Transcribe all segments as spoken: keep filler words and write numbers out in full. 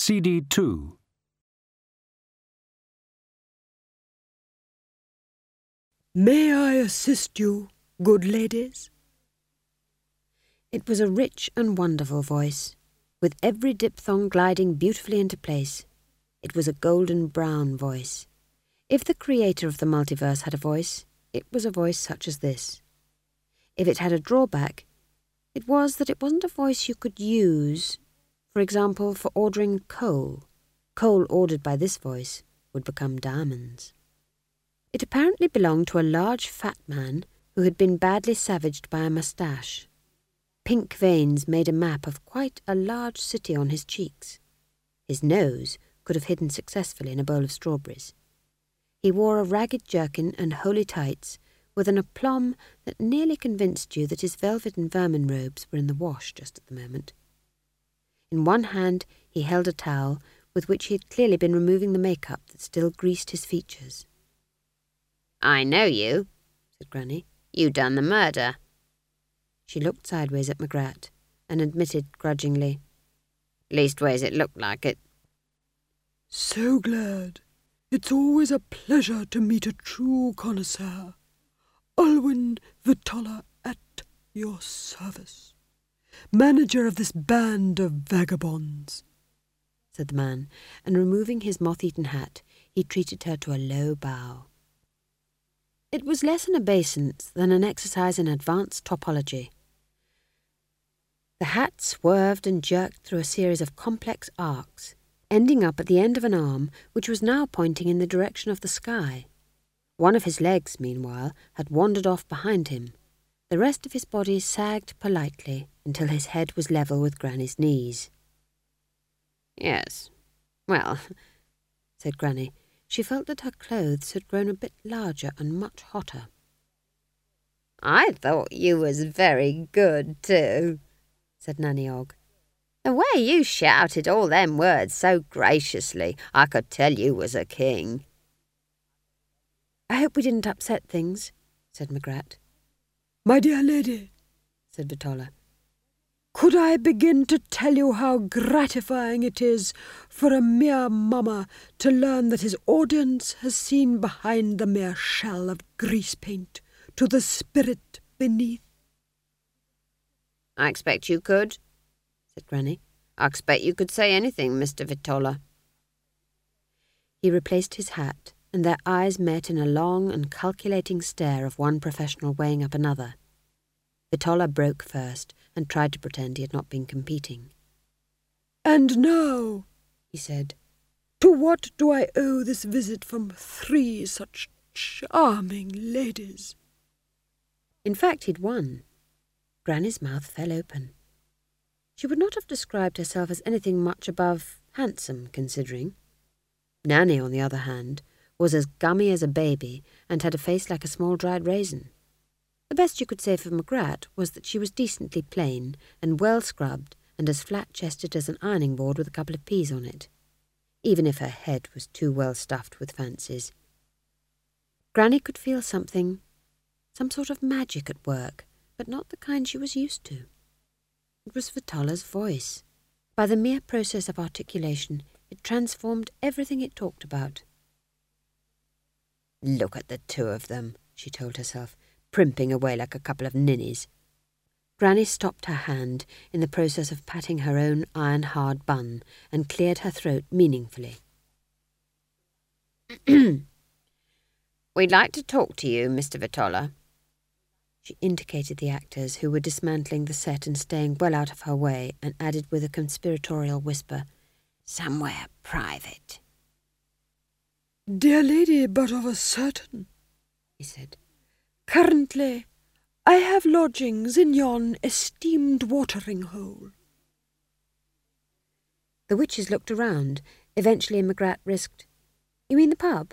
C D two. May I assist you, good ladies? It was a rich and wonderful voice, with every diphthong gliding beautifully into place. It was a golden brown voice. If the creator of the multiverse had a voice, it was a voice such as this. If it had a drawback, it was that it wasn't a voice you could use, for example, for ordering coal. Coal ordered by this voice would become diamonds. It apparently belonged to a large fat man who had been badly savaged by a moustache. Pink veins made a map of quite a large city on his cheeks. His nose could have hidden successfully in a bowl of strawberries. He wore a ragged jerkin and holey tights with an aplomb that nearly convinced you that his velvet and vermin robes were in the wash just at the moment. In one hand he held a towel with which he had clearly been removing the makeup that still greased his features. "I know you," said Granny. "You done the murder." She looked sideways at Magrat and admitted grudgingly, "Leastways it looked like it." So glad. It's always a pleasure to meet a true connoisseur. Alwyn Vitola at your service. Manager of this band of vagabonds," said the man, and removing his moth-eaten hat, he treated her to a low bow. It was less an obeisance than an exercise in advanced topology. The hat swerved and jerked through a series of complex arcs, ending up at the end of an arm which was now pointing in the direction of the sky. One of his legs, meanwhile, had wandered off behind him. The rest of his body sagged politely until his head was level with Granny's knees. "Yes, well," said Granny. She felt that her clothes had grown a bit larger and much hotter. "I thought you was very good, too," said Nanny Og. "The way you shouted all them words so graciously, I could tell you was a king." "I hope we didn't upset things," said Magrat. "My dear lady," said Vitola, "could I begin to tell you how gratifying it is for a mere mummer to learn that his audience has seen behind the mere shell of grease paint to the spirit beneath?" "I expect you could," said Granny. "I expect you could say anything, Mister Vitola." He replaced his hat, and their eyes met in a long and calculating stare of one professional weighing up another. Vitola broke first and tried to pretend he had not been competing. "And now," he said, "to what do I owe this visit from three such charming ladies?" In fact, he'd won. Granny's mouth fell open. She would not have described herself as anything much above handsome, considering. Nanny, on the other hand, was as gummy as a baby and had a face like a small dried raisin. The best you could say for Magrat was that she was decently plain and well scrubbed and as flat-chested as an ironing board with a couple of peas on it, even if her head was too well stuffed with fancies. Granny could feel something, some sort of magic at work, but not the kind she was used to. It was Vitola's voice. By the mere process of articulation, it transformed everything it talked about. "Look at the two of them," she told herself, primping away like a couple of ninnies. Granny stopped her hand in the process of patting her own iron-hard bun and cleared her throat meaningfully. "We'd like to talk to you, Mister Vitola." She indicated the actors who were dismantling the set and staying well out of her way, and added with a conspiratorial whisper, "Somewhere private." "Dear lady, but of a certain," he said. "Currently, I have lodgings in yon esteemed watering hole." The witches looked around. Eventually Magrat risked, "You mean the pub?"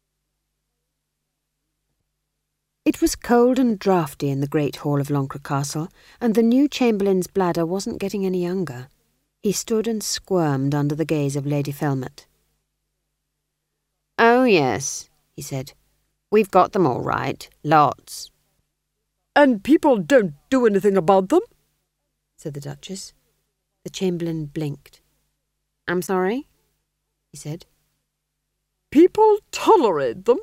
It was cold and draughty in the great hall of Loncre Castle, and the new chamberlain's bladder wasn't getting any younger. He stood and squirmed under the gaze of Lady Felmet. "Oh, yes," he said. "We've got them all right. Lots." "And people don't do anything about them?" said the Duchess. The chamberlain blinked. I'm sorry, he said. People tolerate them.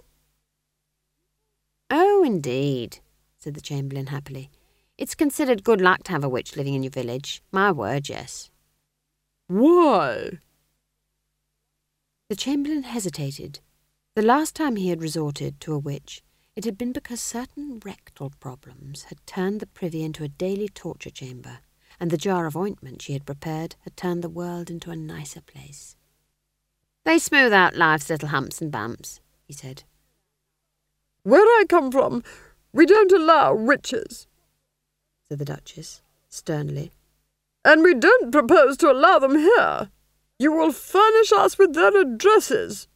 Oh, indeed, said the Chamberlain happily. It's considered good luck to have a witch living in your village. My word, yes. Why? The Chamberlain hesitated. The last time he had resorted to a witch, it had been because certain rectal problems had turned the privy into a daily torture chamber, and the jar of ointment she had prepared had turned the world into a nicer place. They smooth out life's little humps and bumps, he said. Where I come from, we don't allow witches, said the Duchess, sternly. And we don't propose to allow them here. You will furnish us with their addresses.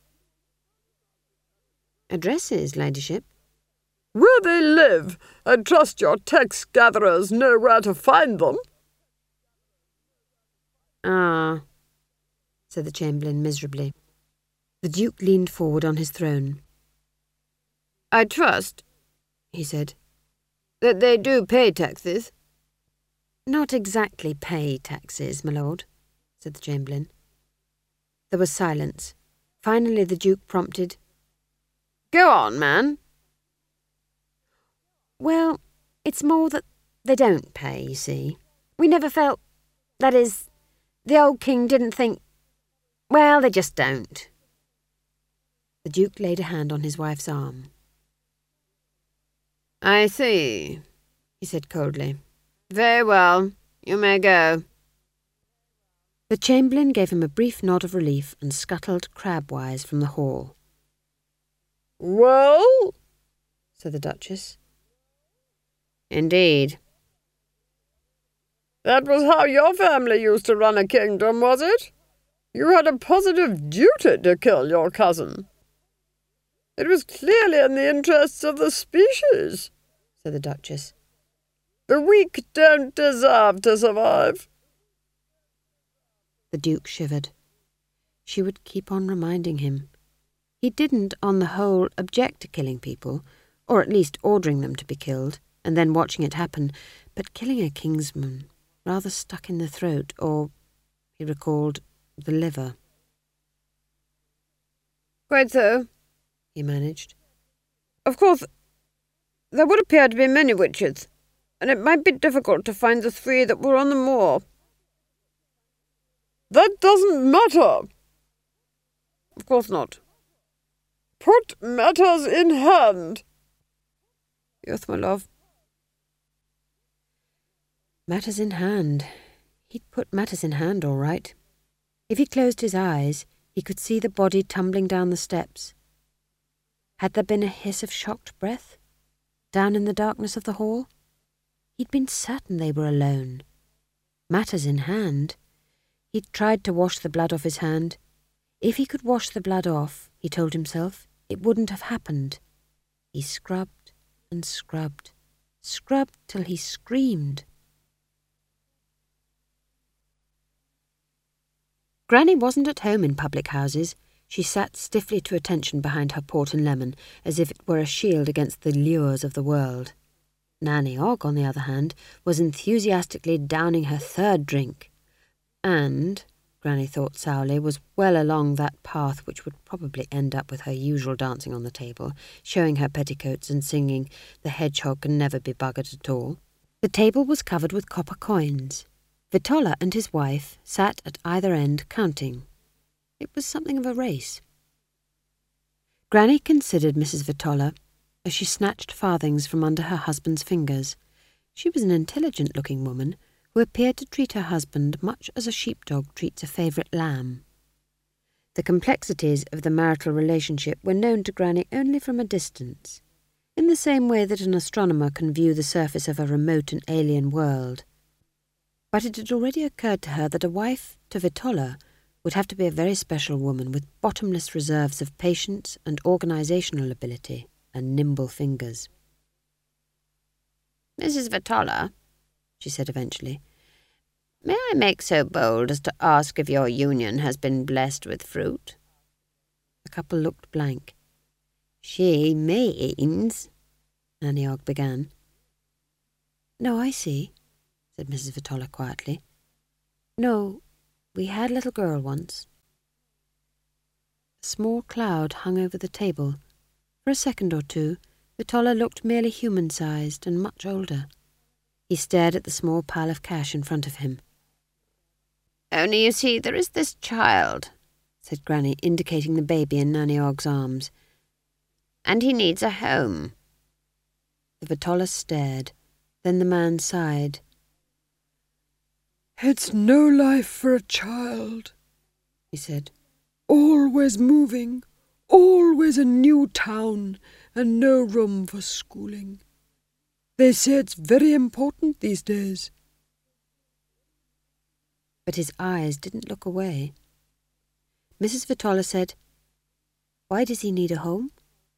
Addresses, Ladyship? Where they live, and trust your tax-gatherers know where to find them. Ah, said the Chamberlain miserably. The Duke leaned forward on his throne. I trust, he said, that they do pay taxes. Not exactly pay taxes, my lord, said the Chamberlain. There was silence. Finally the Duke prompted, Go on, man. Well, it's more that they don't pay, you see. We never felt... That is, the old king didn't think... Well, they just don't. The Duke laid a hand on his wife's arm. I see, he said coldly. Very well, you may go. The Chamberlain gave him a brief nod of relief and scuttled crabwise from the hall. Well, said the Duchess. Indeed. That was how your family used to run a kingdom, was it? You had a positive duty to kill your cousin. It was clearly in the interests of the species, said the Duchess. The weak don't deserve to survive. The Duke shivered. She would keep on reminding him. He didn't, on the whole, object to killing people, or at least ordering them to be killed, and then watching it happen, but killing a kingsman, rather stuck in the throat, or, he recalled, the liver. Quite so, he managed. Of course, there would appear to be many witches, and it might be difficult to find the three that were on the moor. That doesn't matter. Of course not. Put matters in hand. Yes, my love. Matters in hand. He'd put matters in hand, all right. If he closed his eyes, he could see the body tumbling down the steps. Had there been a hiss of shocked breath? Down in the darkness of the hall? He'd been certain they were alone. Matters in hand. He'd tried to wash the blood off his hand. If he could wash the blood off, he told himself, it wouldn't have happened. He scrubbed and scrubbed, scrubbed till he screamed. Granny wasn't at home in public houses. She sat stiffly to attention behind her port and lemon, as if it were a shield against the lures of the world. Nanny Ogg, on the other hand, was enthusiastically downing her third drink, and, Granny thought sourly, was well along that path which would probably end up with her usual dancing on the table, showing her petticoats and singing "The hedgehog can never be buggered at all." The table was covered with copper coins. Vitola and his wife sat at either end counting. It was something of a race. Granny considered Missus Vitola as she snatched farthings from under her husband's fingers. She was an intelligent-looking woman who appeared to treat her husband much as a sheepdog treats a favourite lamb. The complexities of the marital relationship were known to Granny only from a distance, in the same way that an astronomer can view the surface of a remote and alien world. But it had already occurred to her that a wife to Vitola would have to be a very special woman with bottomless reserves of patience and organisational ability and nimble fingers. Missus Vitola, she said eventually, may I make so bold as to ask if your union has been blessed with fruit? The couple looked blank. She means, Nanny Ogg began. No, I see, said Missus Vitola quietly. No, We had a little girl once. A small cloud hung over the table. For a second or two, Vitola looked merely human-sized and much older. He stared at the small pile of cash in front of him. "Only, you see, there is this child," said Granny, indicating the baby in Nanny Ogg's arms. "And he needs a home." The Vitola stared. Then the man sighed. "It's no life for a child," he said. "Always moving, always a new town, and no room for schooling. They say it's very important these days." But his eyes didn't look away. Missus Vitola said, "Why does he need a home?"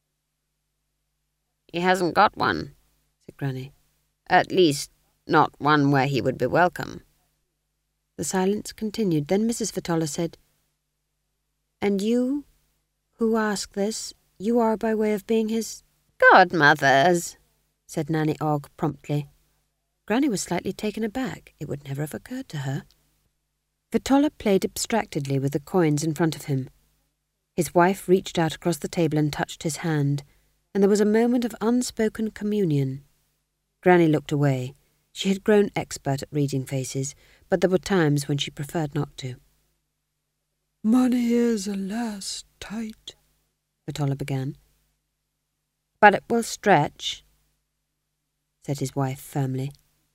"He hasn't got one," said Granny. "At least, not one where he would be welcome." The silence continued. Then Missus Vitola said, "And you, who ask this, you are by way of being his—" "Godmothers," said Nanny Ogg promptly. Granny was slightly taken aback. It would never have occurred to her. Vitola played abstractedly with the coins in front of him. His wife reached out across the table and touched his hand, and there was a moment of unspoken communion. Granny looked away. She had grown expert at reading faces, but there were times when she preferred not to. "Money is, alas, tight," Vitola began. "But it will stretch," said his wife firmly.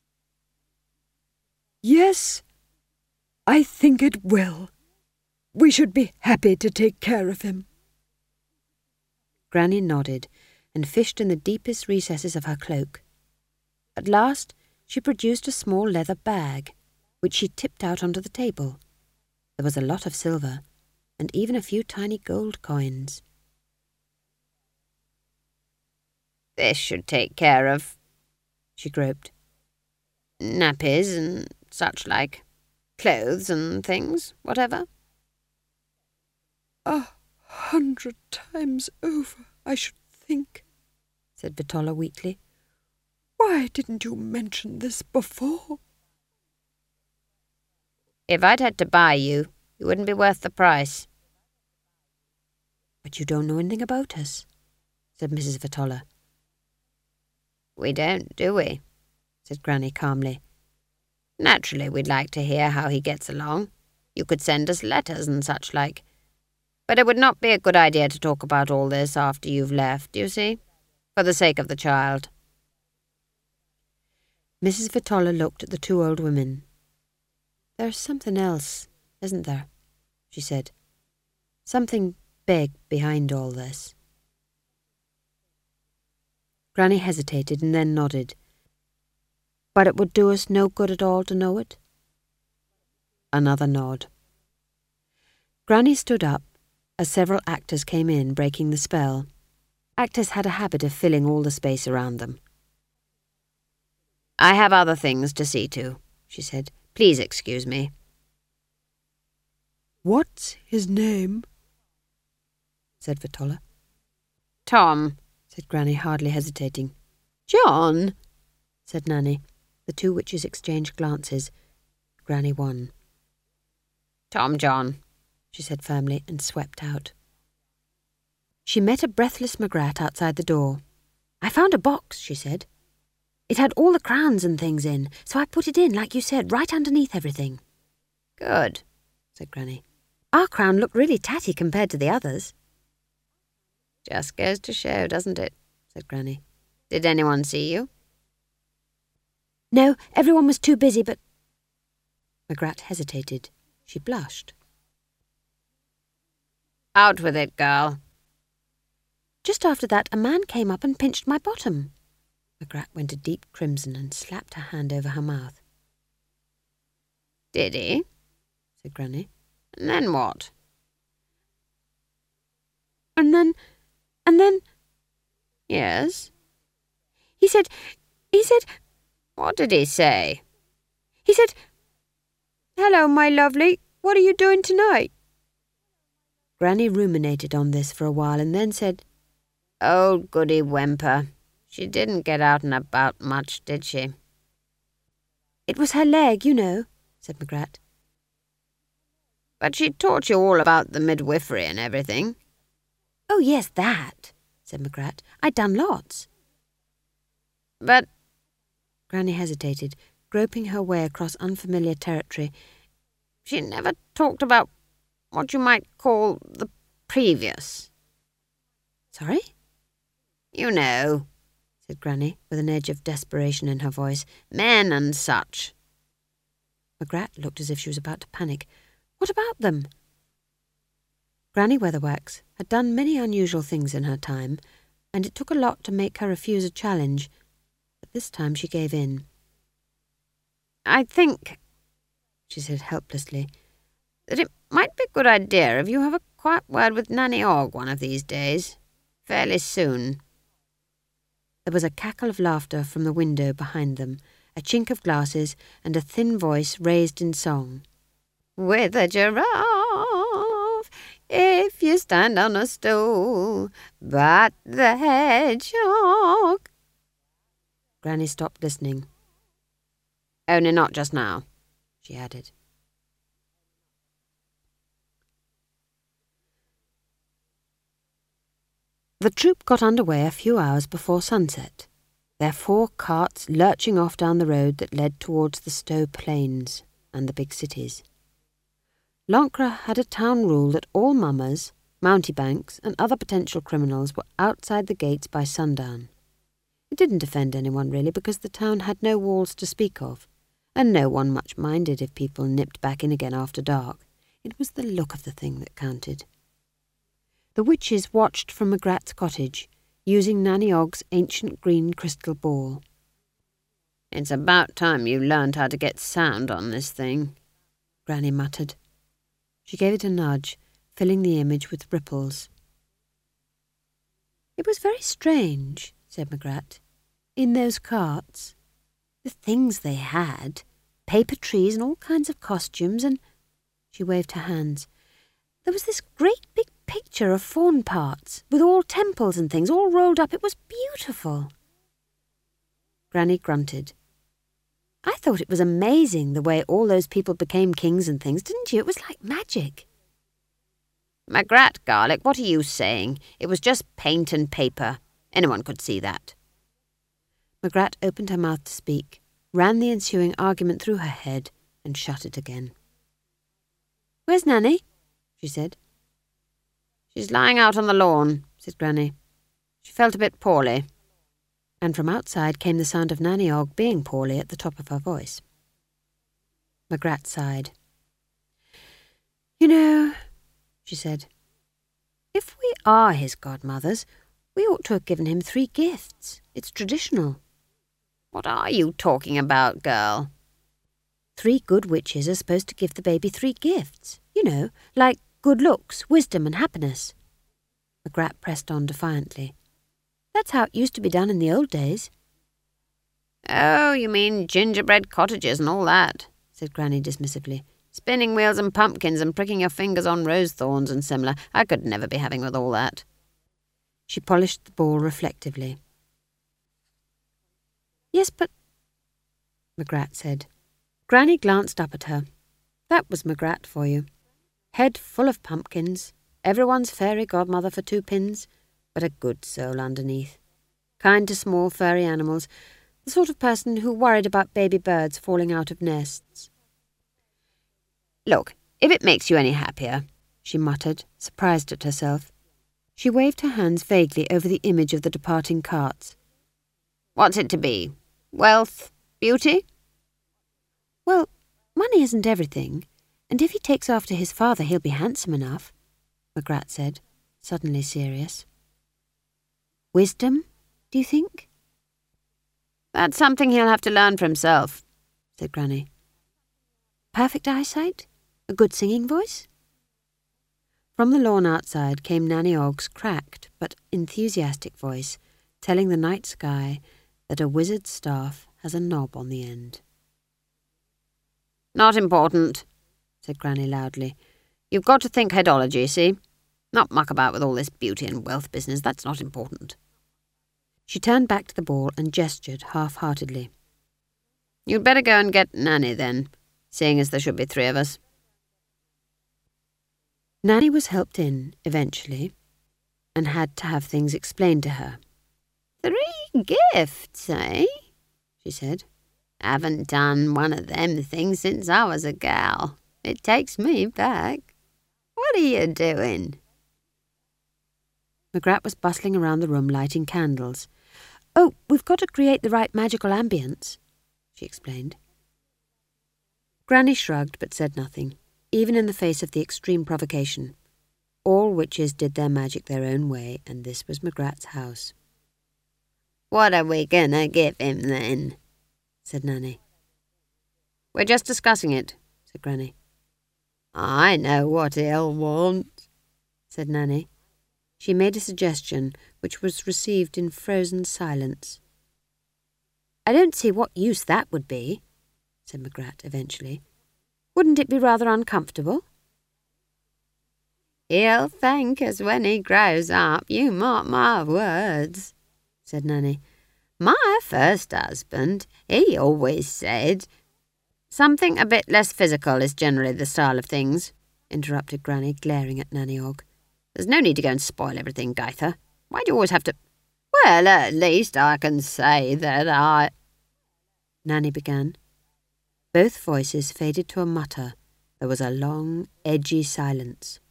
"Yes, I think it will. We should be happy to take care of him." Granny nodded and fished in the deepest recesses of her cloak. At last she produced a small leather bag, which she tipped out onto the table. There was a lot of silver, and even a few tiny gold coins. "This should take care of," she groped. "nappies and such like. Clothes and things, whatever." "A hundred times over, I should think," said Vitola weakly. "Why didn't you mention this before?" "If I'd had to buy you, you wouldn't be worth the price." "But you don't know anything about us," said Missus Vitola. "We don't, do we?" said Granny calmly. "Naturally, we'd like to hear how he gets along. You could send us letters and such like. But it would not be a good idea to talk about all this after you've left, you see, for the sake of the child." Missus Vitola looked at the two old women. "There's something else, isn't there?" she said. "Something big behind all this." Granny hesitated and then nodded. "But it would do us no good at all to know it?" Another nod. Granny stood up as several actors came in, breaking the spell. Actors had a habit of filling all the space around them. "I have other things to see to," she said. "Please excuse me." "What's his name?" said Vitola. "Tom," said Granny, hardly hesitating. "John," said Nanny. The two witches exchanged glances. Granny won. "Tom John," she said firmly, and swept out. She met a breathless Magrat outside the door. "I found a box," she said. "It had all the crowns and things in, so I put it in, like you said, right underneath everything." "Good," said Granny. "Our crown looked really tatty compared to the others." "Just goes to show, doesn't it?" said Granny. "Did anyone see you?" "No, everyone was too busy, but—" Magrat hesitated. She blushed. "Out with it, girl." Just after that, a man came up and pinched my bottom. Magrat went a deep crimson and slapped her hand over her mouth. "Did he?" said Granny. "And then what?" And then, and then... "Yes?" He said, he said... "What did he say?" He said, 'Hello, my lovely. What are you doing tonight?' Granny ruminated on this for a while and then said, "Old Goody Whemper. She didn't get out and about much, did she?" "It was her leg, you know," said Magrat. But she taught you all about the midwifery and everything. Oh, yes, that, said Magrat. I'd done lots. But... Granny hesitated, groping her way across unfamiliar territory. She never talked about what you might call the previous. Sorry? You know, said Granny, with an edge of desperation in her voice. Men and such. Magrat looked as if she was about to panic. What about them? Granny Weatherwax had done many unusual things in her time, and it took a lot to make her refuse a challenge, but this time she gave in. I think, she said helplessly, that it might be a good idea if you have a quiet word with Nanny Ogg one of these days, fairly soon. There was a cackle of laughter from the window behind them, a chink of glasses, and a thin voice raised in song. With a giraffe, if you stand on a stool, but the hedgehog. Granny stopped listening. Only not just now, she added. The troop got underway a few hours before sunset, their four carts lurching off down the road that led towards the Stowe Plains and the big cities. Lancre had a town rule that all mummers, mountebanks, and other potential criminals were outside the gates by sundown. It didn't offend anyone really, because the town had no walls to speak of, and no one much minded if people nipped back in again after dark. It was the look of the thing that counted. The witches watched from Magrat's cottage, using Nanny Ogg's ancient green crystal ball. It's about time you learned how to get sound on this thing, Granny muttered. She gave it a nudge, filling the image with ripples. It was very strange, said Magrat, in those carts. The things they had, paper trees and all kinds of costumes, and... She waved her hands. There was this great big picture of fawn parts, with all temples and things, all rolled up. It was beautiful. Granny grunted. I thought it was amazing the way all those people became kings and things, didn't you? It was like magic. Magrat, Garlic, what are you saying? It was just paint and paper. Anyone could see that. Magrat opened her mouth to speak, ran the ensuing argument through her head, and shut it again. Where's Nanny? She said. She's lying out on the lawn, said Granny. She felt a bit poorly. And from outside came the sound of Nanny Ogg being poorly at the top of her voice. Magrat sighed. You know, she said, if we are his godmothers, we ought to have given him three gifts. It's traditional. What are you talking about, girl? Three good witches are supposed to give the baby three gifts. You know, like good looks, wisdom and happiness. Magrat pressed on defiantly. That's how it used to be done in the old days. Oh, you mean gingerbread cottages and all that, said Granny dismissively. Spinning wheels and pumpkins and pricking your fingers on rose thorns and similar. I could never be having with all that. She polished the ball reflectively. Yes, but... Magrat said. Granny glanced up at her. That was Magrat for you. Head full of pumpkins, everyone's fairy godmother for two pins, but a good soul underneath. Kind to small furry animals, the sort of person who worried about baby birds falling out of nests. Look, if it makes you any happier, she muttered, surprised at herself. She waved her hands vaguely over the image of the departing carts. What's it to be? Wealth? Beauty? Well, money isn't everything, and if he takes after his father he'll be handsome enough, Magrat said, suddenly serious. Wisdom, do you think? That's something he'll have to learn for himself, said Granny. Perfect eyesight? A good singing voice? From the lawn outside came Nanny Ogg's cracked but enthusiastic voice, telling the night sky that a wizard's staff has a knob on the end. Not important, said Granny loudly. You've got to think headology, see? Not muck about with all this beauty and wealth business. That's not important. She turned back to the ball and gestured half-heartedly. You'd better go and get Nanny, then, seeing as there should be three of us. Nanny was helped in, eventually, and had to have things explained to her. Three gifts, eh? She said. Haven't done one of them things since I was a gal. It takes me back. What are you doing? Magrat was bustling around the room lighting candles. Oh, we've got to create the right magical ambience, she explained. Granny shrugged but said nothing, even in the face of the extreme provocation. All witches did their magic their own way, and this was Magrat's house. What are we gonna give him, then? Said Nanny. We're just discussing it, said Granny. I know what he'll want, said Nanny. She made a suggestion which was received in frozen silence. I don't see what use that would be, said Magrat eventually. Wouldn't it be rather uncomfortable? He'll thank us when he grows up, you mark my words, said Nanny. My first husband, he always said... Something a bit less physical is generally the style of things, interrupted Granny, glaring at Nanny Og. There's no need to go and spoil everything, Gaither. Why do you always have to... Well, at least I can say that I... Nanny began. Both voices faded to a mutter. There was a long, edgy silence.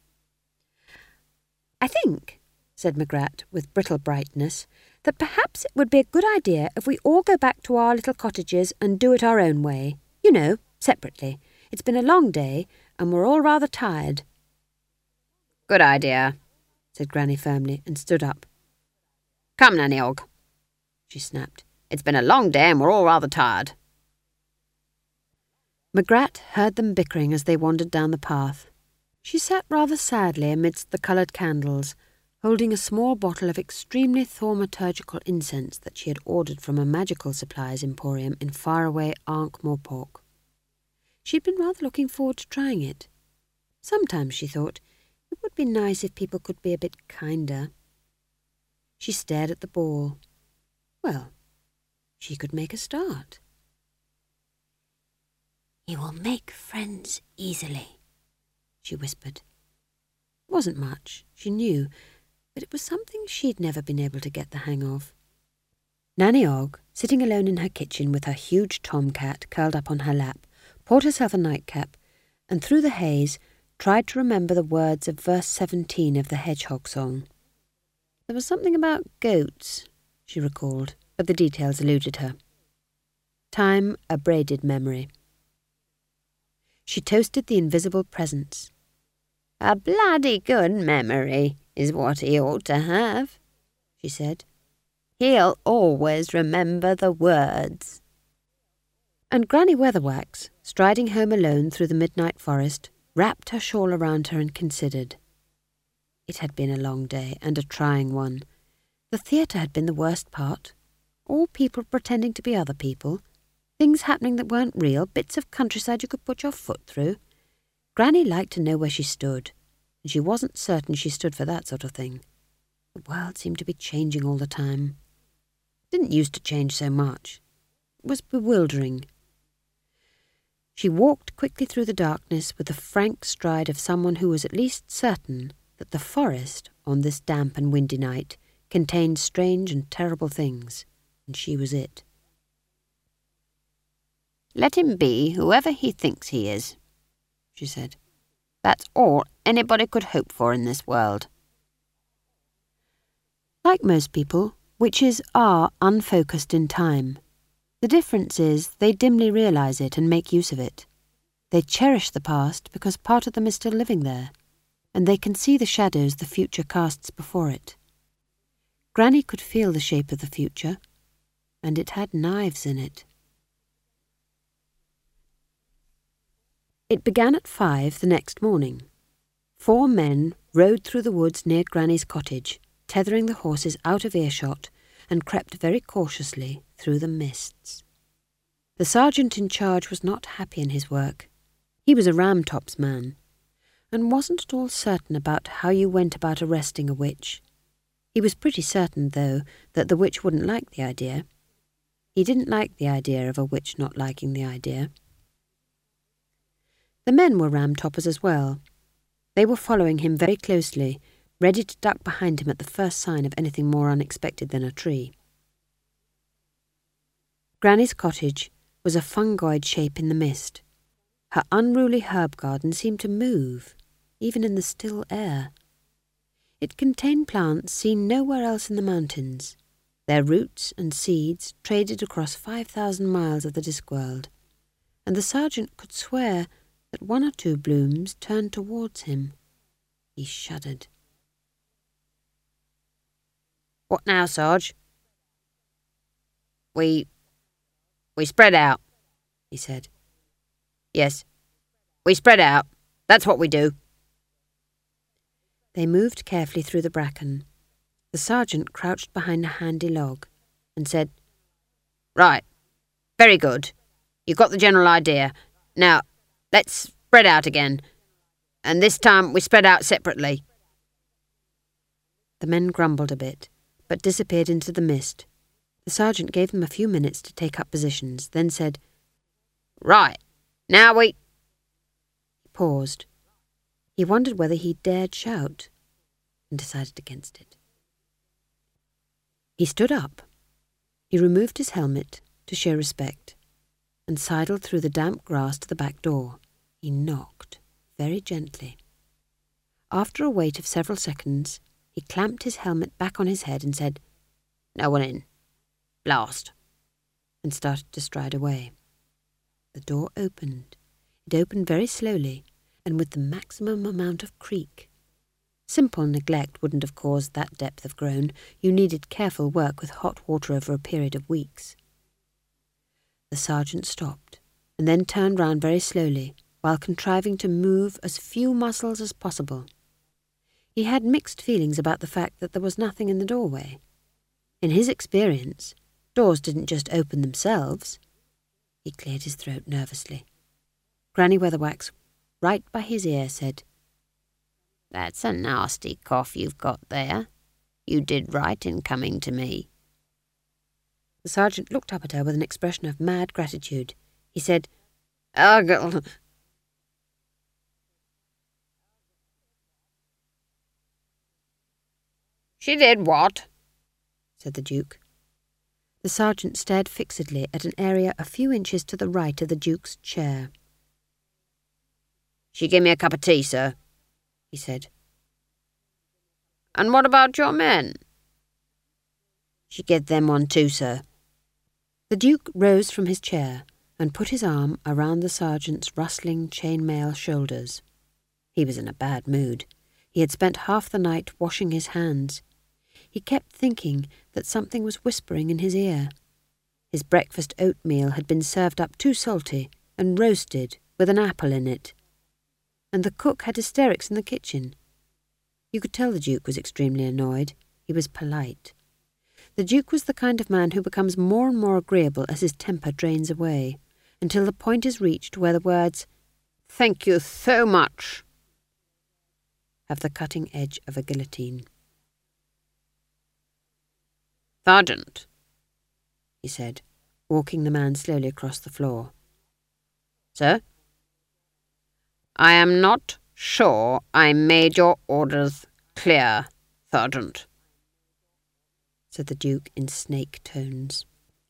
I think, said Magrat with brittle brightness, that perhaps it would be a good idea if we all go back to our little cottages and do it our own way. You know, separately. It's been a long day, and we're all rather tired. Good idea, said Granny firmly, and stood up. Come, Nanny Og, she snapped. It's been a long day, and we're all rather tired. Magrat heard them bickering as they wandered down the path. She sat rather sadly amidst the coloured candles, holding a small bottle of extremely thaumaturgical incense that she had ordered from a magical supplies emporium in faraway Ankh-Morpork. She'd been rather looking forward to trying it. Sometimes, she thought, it would be nice if people could be a bit kinder. She stared at the ball. Well, she could make a start. You will make friends easily, she whispered. It wasn't much, she knew, but it was something she'd never been able to get the hang of. Nanny Og, sitting alone in her kitchen with her huge tomcat curled up on her lap, poured herself a nightcap, and through the haze tried to remember the words of verse seventeen of the Hedgehog song. There was something about goats, she recalled, but the details eluded her. Time abraded memory. She toasted the invisible presence. A bloody good memory is what he ought to have, she said. He'll always remember the words. And Granny Weatherwax, striding home alone through the midnight forest, wrapped her shawl around her and considered. It had been a long day, and a trying one. The theatre had been the worst part. All people pretending to be other people. Things happening that weren't real, bits of countryside you could put your foot through. Granny liked to know where she stood, and she wasn't certain she stood for that sort of thing. The world seemed to be changing all the time. It didn't used to change so much. It was bewildering. She walked quickly through the darkness with the frank stride of someone who was at least certain that the forest, on this damp and windy night, contained strange and terrible things, and she was it. Let him be whoever he thinks he is, she said. That's all anybody could hope for in this world. Like most people, witches are unfocused in time. The difference is they dimly realise it and make use of it. They cherish the past because part of them is still living there, and they can see the shadows the future casts before it. Granny could feel the shape of the future, and it had knives in it. It began at five the next morning. Four men rode through the woods near Granny's cottage, tethering the horses out of earshot, and crept very cautiously through the mists. The sergeant in charge was not happy in his work. He was a Ramtops man, and wasn't at all certain about how you went about arresting a witch. He was pretty certain, though, that the witch wouldn't like the idea. He didn't like the idea of a witch not liking the idea. The men were Ramtoppers as well. They were following him very closely, ready to duck behind him at the first sign of anything more unexpected than a tree. Granny's cottage was a fungoid shape in the mist. Her unruly herb garden seemed to move, even in the still air. It contained plants seen nowhere else in the mountains. Their roots and seeds traded across five thousand miles of the Discworld, and the sergeant could swear that one or two blooms turned towards him. He shuddered. "What now, Sarge?" We... we spread out," he said. "Yes, we spread out. That's what we do." They moved carefully through the bracken. The sergeant crouched behind a handy log and said, "Right. Very good. You've got the general idea. Now, let's spread out again. And this time we spread out separately." The men grumbled a bit, but disappeared into the mist. The sergeant gave them a few minutes to take up positions, then said, "Right. Now we—" He paused. He wondered whether he dared shout, and decided against it. He stood up. He removed his helmet to show respect, and sidled through the damp grass to the back door. He knocked, very gently. After a wait of several seconds, he clamped his helmet back on his head and said, "No one in. Blast," and started to stride away. The door opened. It opened very slowly, and with the maximum amount of creak. Simple neglect wouldn't have caused that depth of groan. You needed careful work with hot water over a period of weeks. The sergeant stopped, and then turned round very slowly, while contriving to move as few muscles as possible. He had mixed feelings about the fact that there was nothing in the doorway. In his experience, doors didn't just open themselves. He cleared his throat nervously. Granny Weatherwax, right by his ear, said, "That's a nasty cough you've got there. You did right in coming to me." The sergeant looked up at her with an expression of mad gratitude. He said, "Ugh." "She did what?" said the Duke. The sergeant stared fixedly at an area a few inches to the right of the Duke's chair. "She gave me a cup of tea, sir," he said. "And what about your men?" "She gave them one too, sir." The Duke rose from his chair and put his arm around the sergeant's rustling chainmail shoulders. He was in a bad mood. He had spent half the night washing his hands. He kept thinking that something was whispering in his ear. His breakfast oatmeal had been served up too salty and roasted with an apple in it. And the cook had hysterics in the kitchen. You could tell the Duke was extremely annoyed. He was polite. The Duke was the kind of man who becomes more and more agreeable as his temper drains away, until the point is reached where the words, "Thank you so much," have the cutting edge of a guillotine. "Sergeant," he said, walking the man slowly across the floor. "Sir?" "I am not sure I made your orders clear, Sergeant," said the Duke in snake tones.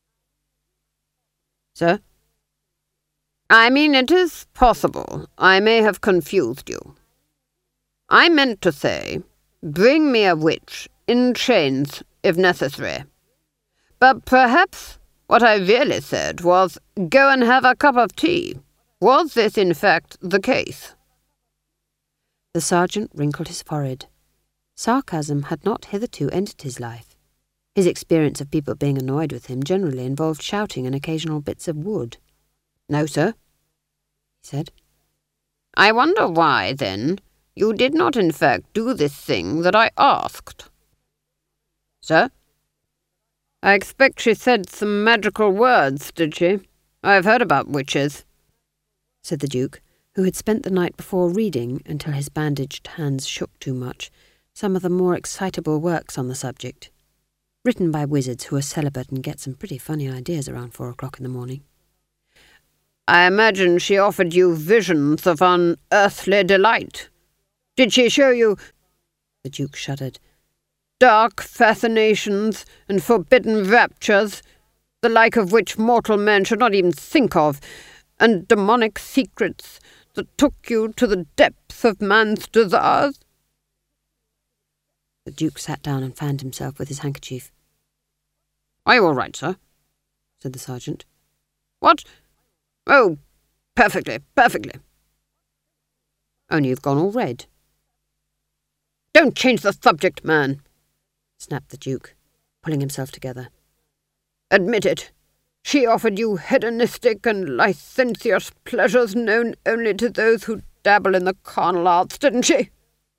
"Sir?" "I mean, it is possible I may have confused you. I meant to say, bring me a witch in chains if necessary. But perhaps what I really said was, go and have a cup of tea. Was this in fact the case?" The sergeant wrinkled his forehead. Sarcasm had not hitherto entered his life. His experience of people being annoyed with him generally involved shouting and occasional bits of wood. "No, sir," he said. "I wonder why, then, you did not in fact do this thing that I asked." "Sir?" "I expect she said some magical words, did she? I've heard about witches," said the Duke, who had spent the night before reading, until his bandaged hands shook too much, some of the more excitable works on the subject, written by wizards who are celibate and get some pretty funny ideas around four o'clock in the morning. "I imagine she offered you visions of unearthly delight. Did she show you—" the Duke shuddered. "Dark fascinations and forbidden raptures, the like of which mortal men should not even think of, and demonic secrets that took you to the depths of man's desires?" The Duke sat down and fanned himself with his handkerchief. "Are you all right, sir?" said the sergeant. "What? Oh, perfectly, perfectly." "Only you've gone all red." "Don't change the subject, man," snapped the Duke, pulling himself together. "Admit it. She offered you hedonistic and licentious pleasures known only to those who dabble in the carnal arts, didn't she?"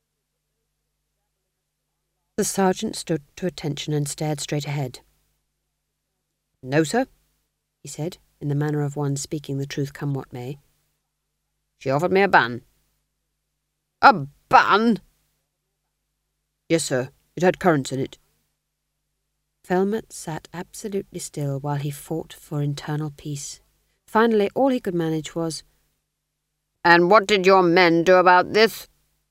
The sergeant stood to attention and stared straight ahead. "No, sir," he said, in the manner of one speaking the truth come what may. "She offered me a ban." "A ban?" "Yes, sir. It had currants in it." Felmet sat absolutely still while he fought for internal peace. Finally, all he could manage was, "And what did your men do about this?"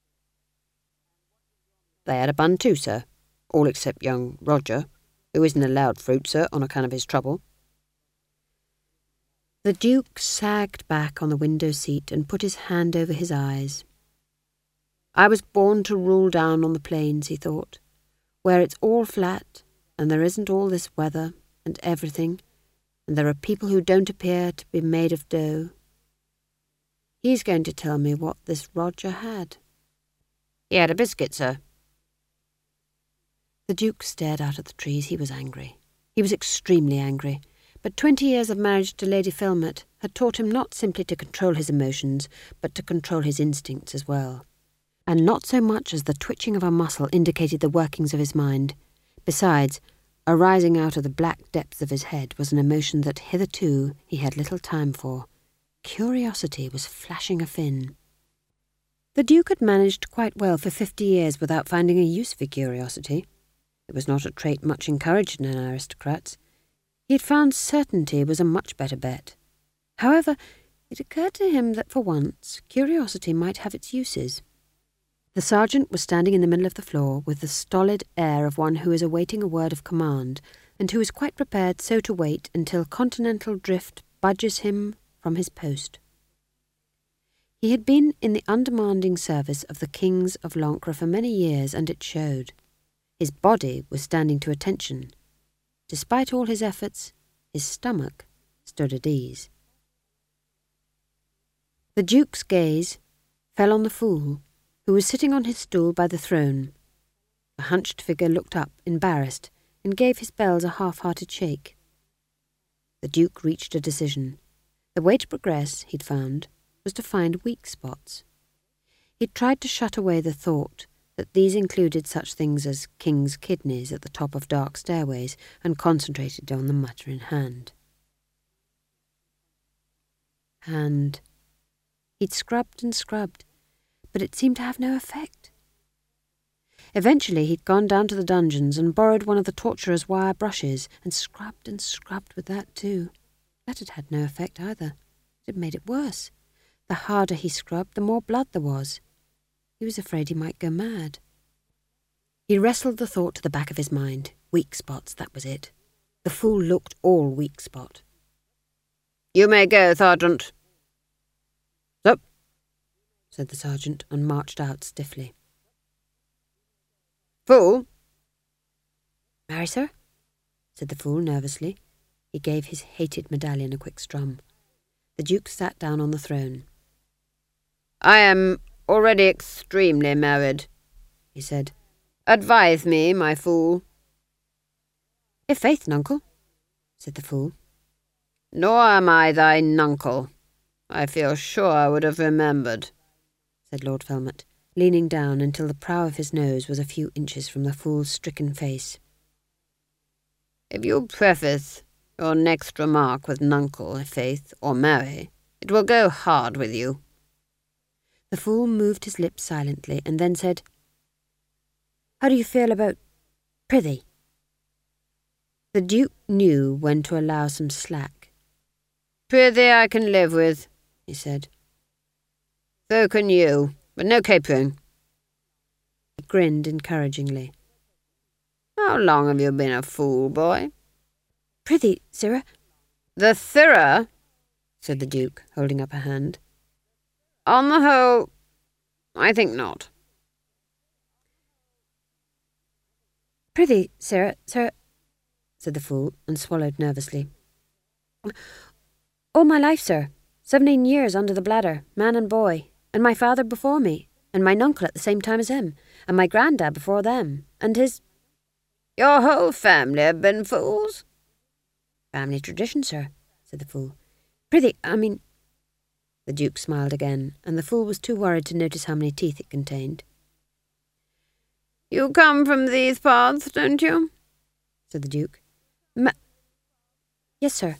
"They had a bun too, sir. All except young Roger, who isn't allowed fruit, sir, on account of his trouble." The Duke sagged back on the window seat and put his hand over his eyes. "I was born to rule down on the plains," he thought, "where it's all flat, and there isn't all this weather and everything, and there are people who don't appear to be made of dough. He's going to tell me what this Roger had." "He had a biscuit, sir." The Duke stared out at the trees. He was angry. He was extremely angry. But twenty years of marriage to Lady Felmet had taught him not simply to control his emotions, but to control his instincts as well. And not so much as the twitching of a muscle indicated the workings of his mind. Besides, arising out of the black depths of his head was an emotion that hitherto he had little time for. Curiosity was flashing a fin. The Duke had managed quite well for fifty years without finding a use for curiosity. It was not a trait much encouraged in aristocrats. He had found certainty was a much better bet. However, it occurred to him that for once curiosity might have its uses. The sergeant was standing in the middle of the floor with the stolid air of one who is awaiting a word of command, and who is quite prepared so to wait until continental drift budges him from his post. He had been in the undemanding service of the kings of Lancre for many years, and it showed. His body was standing to attention. Despite all his efforts, his stomach stood at ease. The Duke's gaze fell on the fool, who was sitting on his stool by the throne. The hunched figure looked up, embarrassed, and gave his bells a half-hearted shake. The Duke reached a decision. The way to progress, he'd found, was to find weak spots. He'd tried to shut away the thought that these included such things as king's kidneys at the top of dark stairways, and concentrated on the matter in hand. Hand. He'd scrubbed and scrubbed, but it seemed to have no effect. Eventually he'd gone down to the dungeons and borrowed one of the torturer's wire brushes, and scrubbed and scrubbed with that too. That had had no effect either. It had made it worse. The harder he scrubbed, the more blood there was. He was afraid he might go mad. He wrestled the thought to the back of his mind. Weak spots, that was it. The fool looked all weak spot. "You may go, Sergeant." "Up," said the sergeant, and marched out stiffly. "Fool." "Marry, sir?" said the fool nervously. He gave his hated medallion a quick strum. The Duke sat down on the throne. "I am already extremely married," he said. "Advise me, my fool." "I' faith, nuncle," said the fool. "Nor am I thy nuncle. I feel sure I would have remembered," said Lord Felmet, leaning down until the prow of his nose was a few inches from the fool's stricken face. "If you preface your next remark with nuncle, i' faith, or marry, it will go hard with you." The fool moved his lips silently, and then said, "How do you feel about prithee?" The Duke knew when to allow some slack. "Prithee I can live with," he said. "So can you, but no capering. grinned encouragingly. How long have you been a fool, boy? Prithee, sirrah. The sirrah, said the Duke, holding up a hand. On the whole, I think not. Prithee, sirrah, sirrah, said the fool, and swallowed nervously. All my life, sir, seventeen years under the bladder, man and boy, and my father before me, and my nuncle at the same time as him, and my granddad before them, and his... Your whole family have been fools? Family tradition, sir, said the fool. Prithee, I mean... The Duke smiled again, and the fool was too worried to notice how many teeth it contained. You come from these parts, don't you? Said the Duke. Ma- yes, sir.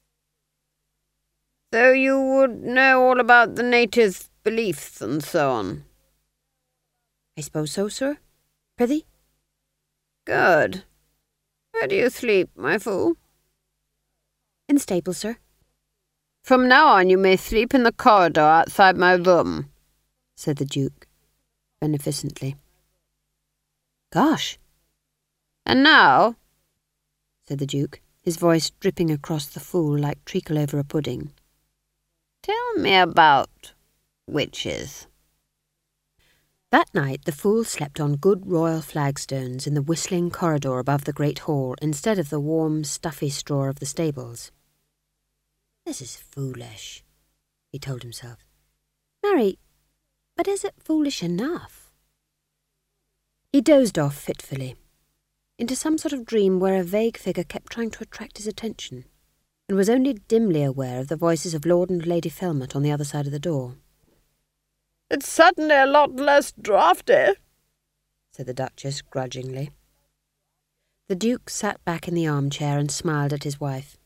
So you would know all about the natives' beliefs and so on? I suppose so, sir. Prithee? Good. Where do you sleep, my fool? In the stable, sir. From now on you may sleep in the corridor outside my room, said the Duke, beneficently. Gosh! And now, said the Duke, his voice dripping across the fool like treacle over a pudding, tell me about witches. That night the fool slept on good royal flagstones in the whistling corridor above the great hall instead of the warm, stuffy straw of the stables. This is foolish, he told himself. Marry, but is it foolish enough? He dozed off fitfully, into some sort of dream where a vague figure kept trying to attract his attention, and was only dimly aware of the voices of Lord and Lady Felmont on the other side of the door. It's certainly a lot less draughty, said the Duchess grudgingly. The Duke sat back in the armchair and smiled at his wife.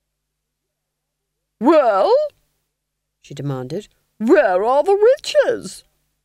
Well, she demanded, where are the witches?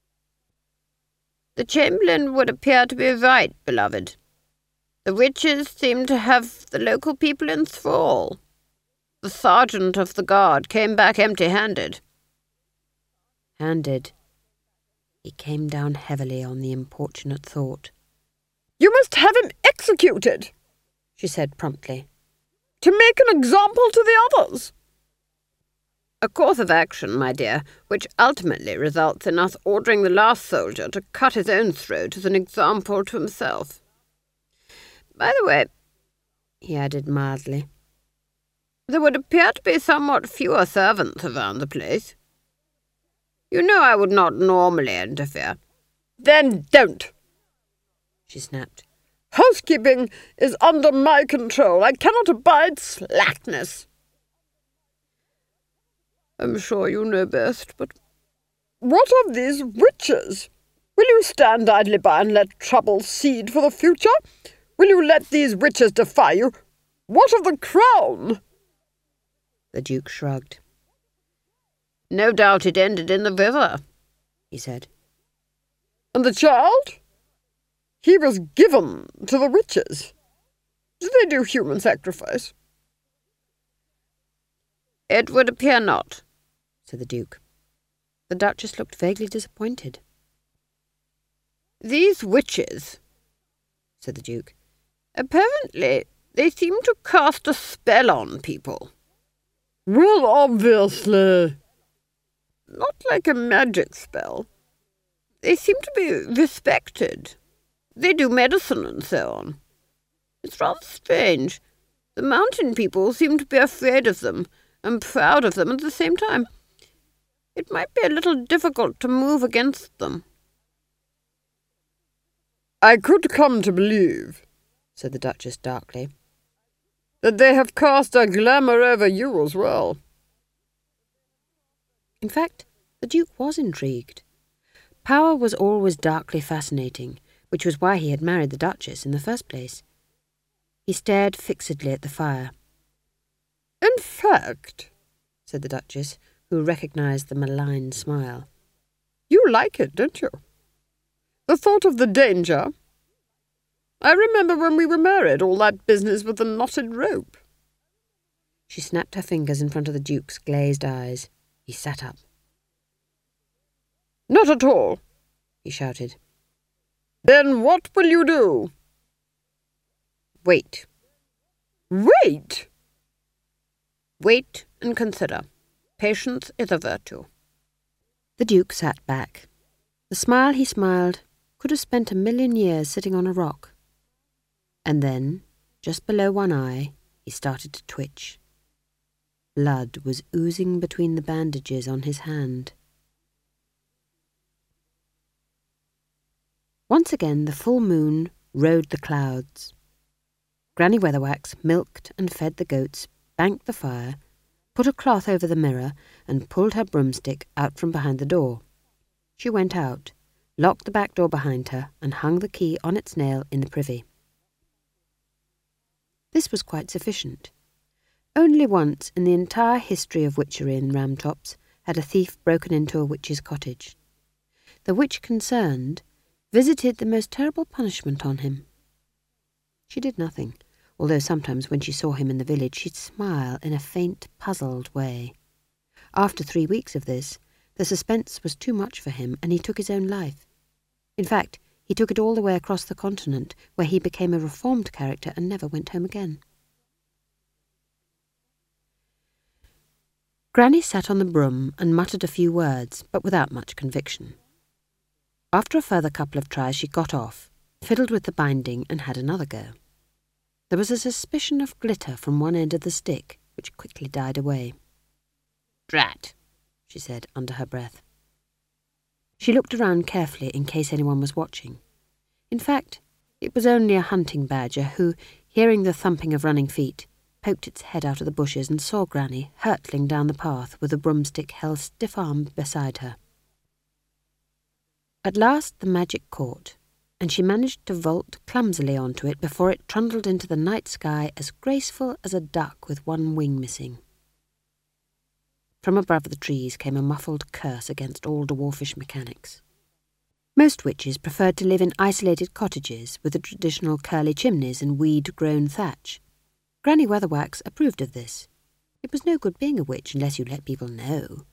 The Chamberlain would appear to be right, beloved. The witches seem to have the local people in thrall. The sergeant of the guard came back empty-handed. Handed. He came down heavily on the importunate thought. You must have him executed, she said promptly. To make an example to the others. A course of action, my dear, which ultimately results in us ordering the last soldier to cut his own throat as an example to himself. By the way, he added mildly, there would appear to be somewhat fewer servants around the place. You know I would not normally interfere. Then don't, she snapped. Housekeeping is under my control. I cannot abide slackness. I'm sure you know best, but... What of these witches? Will you stand idly by and let trouble seed for the future? Will you let these witches defy you? What of the crown? The Duke shrugged. No doubt it ended in the river, he said. And the child? He was given to the witches. Do they do human sacrifice? It would appear not, said the Duke. The Duchess looked vaguely disappointed. These witches, said the Duke, apparently they seem to cast a spell on people. Well, obviously. Not like a magic spell. They seem to be respected. They do medicine and so on. It's rather strange. The mountain people seem to be afraid of them and proud of them at the same time. It might be a little difficult to move against them. I could come to believe, said the Duchess darkly, that they have cast a glamour over you as well. In fact, the Duke was intrigued. Power was always darkly fascinating, which was why he had married the Duchess in the first place. He stared fixedly at the fire. In fact, said the Duchess, who recognised the malign smile, you like it, don't you? The thought of the danger. I remember when we were married, all that business with the knotted rope. She snapped her fingers in front of the Duke's glazed eyes. He sat up. Not at all, he shouted. Then what will you do? Wait. Wait? Wait and consider. Patience is a virtue. The Duke sat back. The smile he smiled could have spent a million years sitting on a rock. And then, just below one eye, he started to twitch. Blood was oozing between the bandages on his hand. Once again the full moon rode the clouds. Granny Weatherwax milked and fed the goats, banked the fire, put a cloth over the mirror, and pulled her broomstick out from behind the door. She went out, locked the back door behind her, and hung the key on its nail in the privy. This was quite sufficient. Only once in the entire history of witchery in Ramtops had a thief broken into a witch's cottage. The witch concerned visited the most terrible punishment on him. She did nothing, although sometimes when she saw him in the village she'd smile in a faint, puzzled way. After three weeks of this, the suspense was too much for him, and he took his own life. In fact, he took it all the way across the continent, where he became a reformed character and never went home again. Granny sat on the broom and muttered a few words, but without much conviction. After a further couple of tries she got off, fiddled with the binding, and had another go. There was a suspicion of glitter from one end of the stick, which quickly died away. "Drat," she said under her breath. She looked around carefully in case anyone was watching. In fact, it was only a hunting badger who, hearing the thumping of running feet, poked its head out of the bushes and saw Granny hurtling down the path with a broomstick held stiff-armed beside her. At last the magic caught, and she managed to vault clumsily onto it before it trundled into the night sky as graceful as a duck with one wing missing. From above the trees came a muffled curse against all dwarfish mechanics. Most witches preferred to live in isolated cottages with the traditional curly chimneys and weed-grown thatch. Granny Weatherwax approved of this. It was no good being a witch unless you let people know.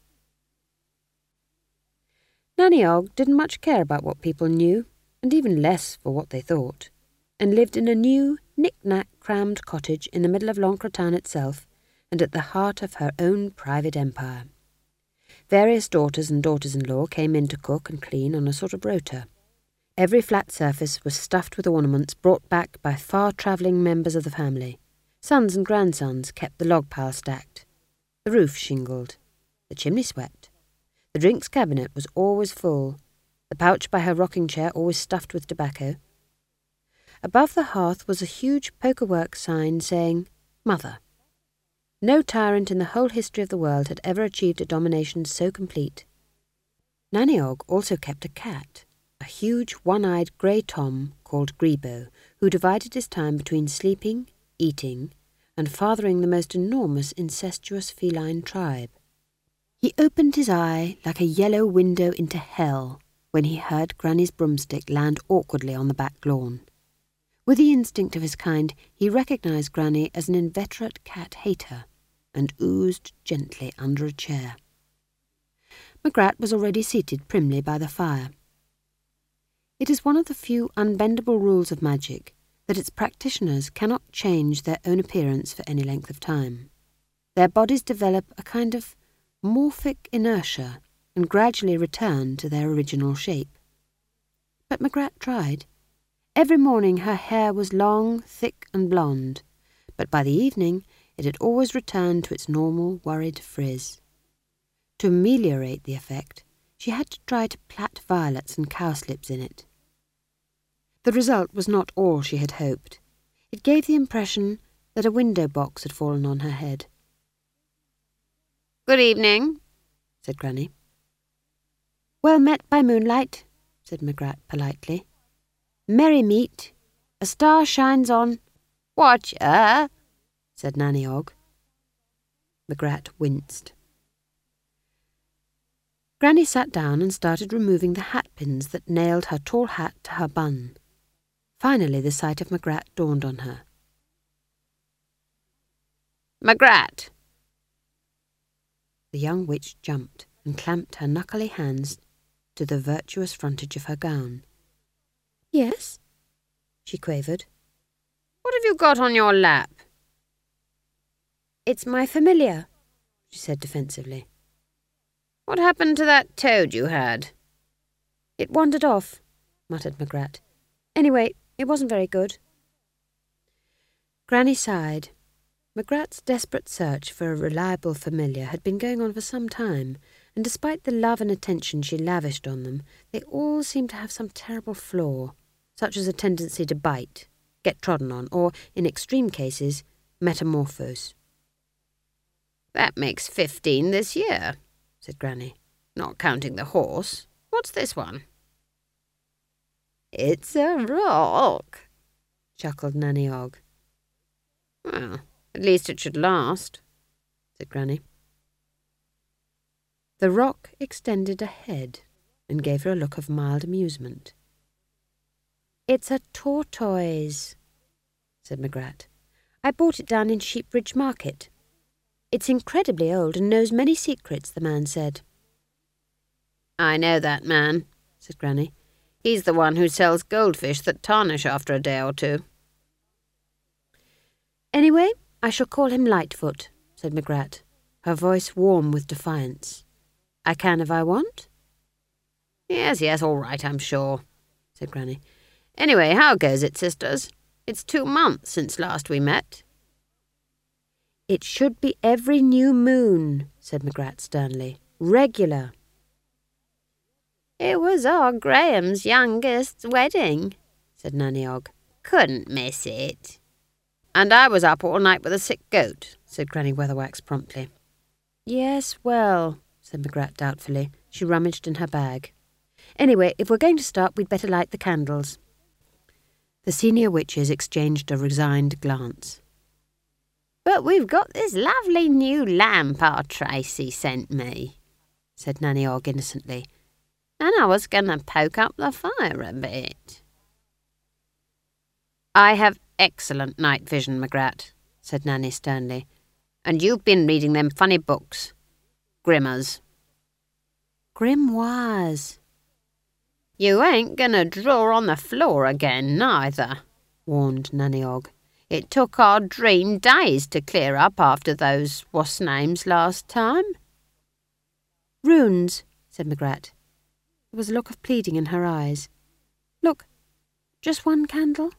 Nanny Og didn't much care about what people knew, and even less for what they thought, and lived in a new, knick-knack crammed cottage in the middle of Loncre town itself, and at the heart of her own private empire. Various daughters and daughters-in-law came in to cook and clean on a sort of rota. Every flat surface was stuffed with ornaments brought back by far-travelling members of the family. Sons and grandsons kept the log pile stacked, the roof shingled, the chimney swept. The drinks cabinet was always full, the pouch by her rocking chair always stuffed with tobacco. Above the hearth was a huge pokerwork sign saying, "Mother." No tyrant in the whole history of the world had ever achieved a domination so complete. Nanny Og also kept a cat, a huge one-eyed grey tom called Grebo, who divided his time between sleeping, eating, and fathering the most enormous incestuous feline tribe. He opened his eye like a yellow window into hell when he heard Granny's broomstick land awkwardly on the back lawn. With the instinct of his kind, he recognised Granny as an inveterate cat-hater and oozed gently under a chair. Magrat was already seated primly by the fire. It is one of the few unbendable rules of magic that its practitioners cannot change their own appearance for any length of time. Their bodies develop a kind of morphic inertia and gradually return to their original shape. But Magrat tried. Every morning her hair was long, thick and blonde, but by the evening it had always returned to its normal, worried frizz. To ameliorate the effect, she had to try to plait violets and cowslips in it. The result was not all she had hoped. It gave the impression that a window box had fallen on her head. "Good evening," said Granny. "Well met by moonlight," said Magrat politely. "Merry meet. A star shines on—" "Watcher," said Nanny Og. Magrat winced. Granny sat down and started removing the hat-pins that nailed her tall hat to her bun. Finally the sight of Magrat dawned on her. "Magrat." The young witch jumped and clamped her knuckly hands to the virtuous frontage of her gown. Yes, she quavered. What have you got on your lap? It's my familiar, she said defensively. What happened to that toad you had? It wandered off, muttered Magrat. Anyway, it wasn't very good. Granny sighed. Magrat's desperate search for a reliable familiar had been going on for some time, and despite the love and attention she lavished on them, they all seemed to have some terrible flaw, such as a tendency to bite, get trodden on, or, in extreme cases, metamorphose. That makes fifteen this year, said Granny, not counting the horse. What's this one? It's a rock, chuckled Nanny Og. Well, at least it should last, said Granny. The rock extended a head and gave her a look of mild amusement. It's a tortoise, said Magrat. I bought it down in Sheepbridge Market. It's incredibly old and knows many secrets, the man said. I know that man, said Granny. He's the one who sells goldfish that tarnish after a day or two. Anyway, I shall call him Lightfoot, said Magrat, her voice warm with defiance. I can if I want? Yes, yes, all right, I'm sure, said Granny. Anyway, how goes it, sisters? It's two months since last we met. It should be every new moon, said Magrat sternly. Regular. It was our Graham's youngest's wedding, said Nanny Og. Couldn't miss it. And I was up all night with a sick goat, said Granny Weatherwax promptly. Yes, well, said Magrat doubtfully. She rummaged in her bag. Anyway, if we're going to start, we'd better light the candles. The senior witches exchanged a resigned glance. But we've got this lovely new lamp our Tracy sent me, said Nanny Og innocently. And I was going to poke up the fire a bit. I have excellent night vision, Magrat, said Nanny sternly. And you've been reading them funny books. Grimmers. Grimoires. You ain't going to draw on the floor again, neither, warned Nanny Og. It took our dream days to clear up after those what's-names last time. Runes, said Magrat. There was a look of pleading in her eyes. Look, just one candle.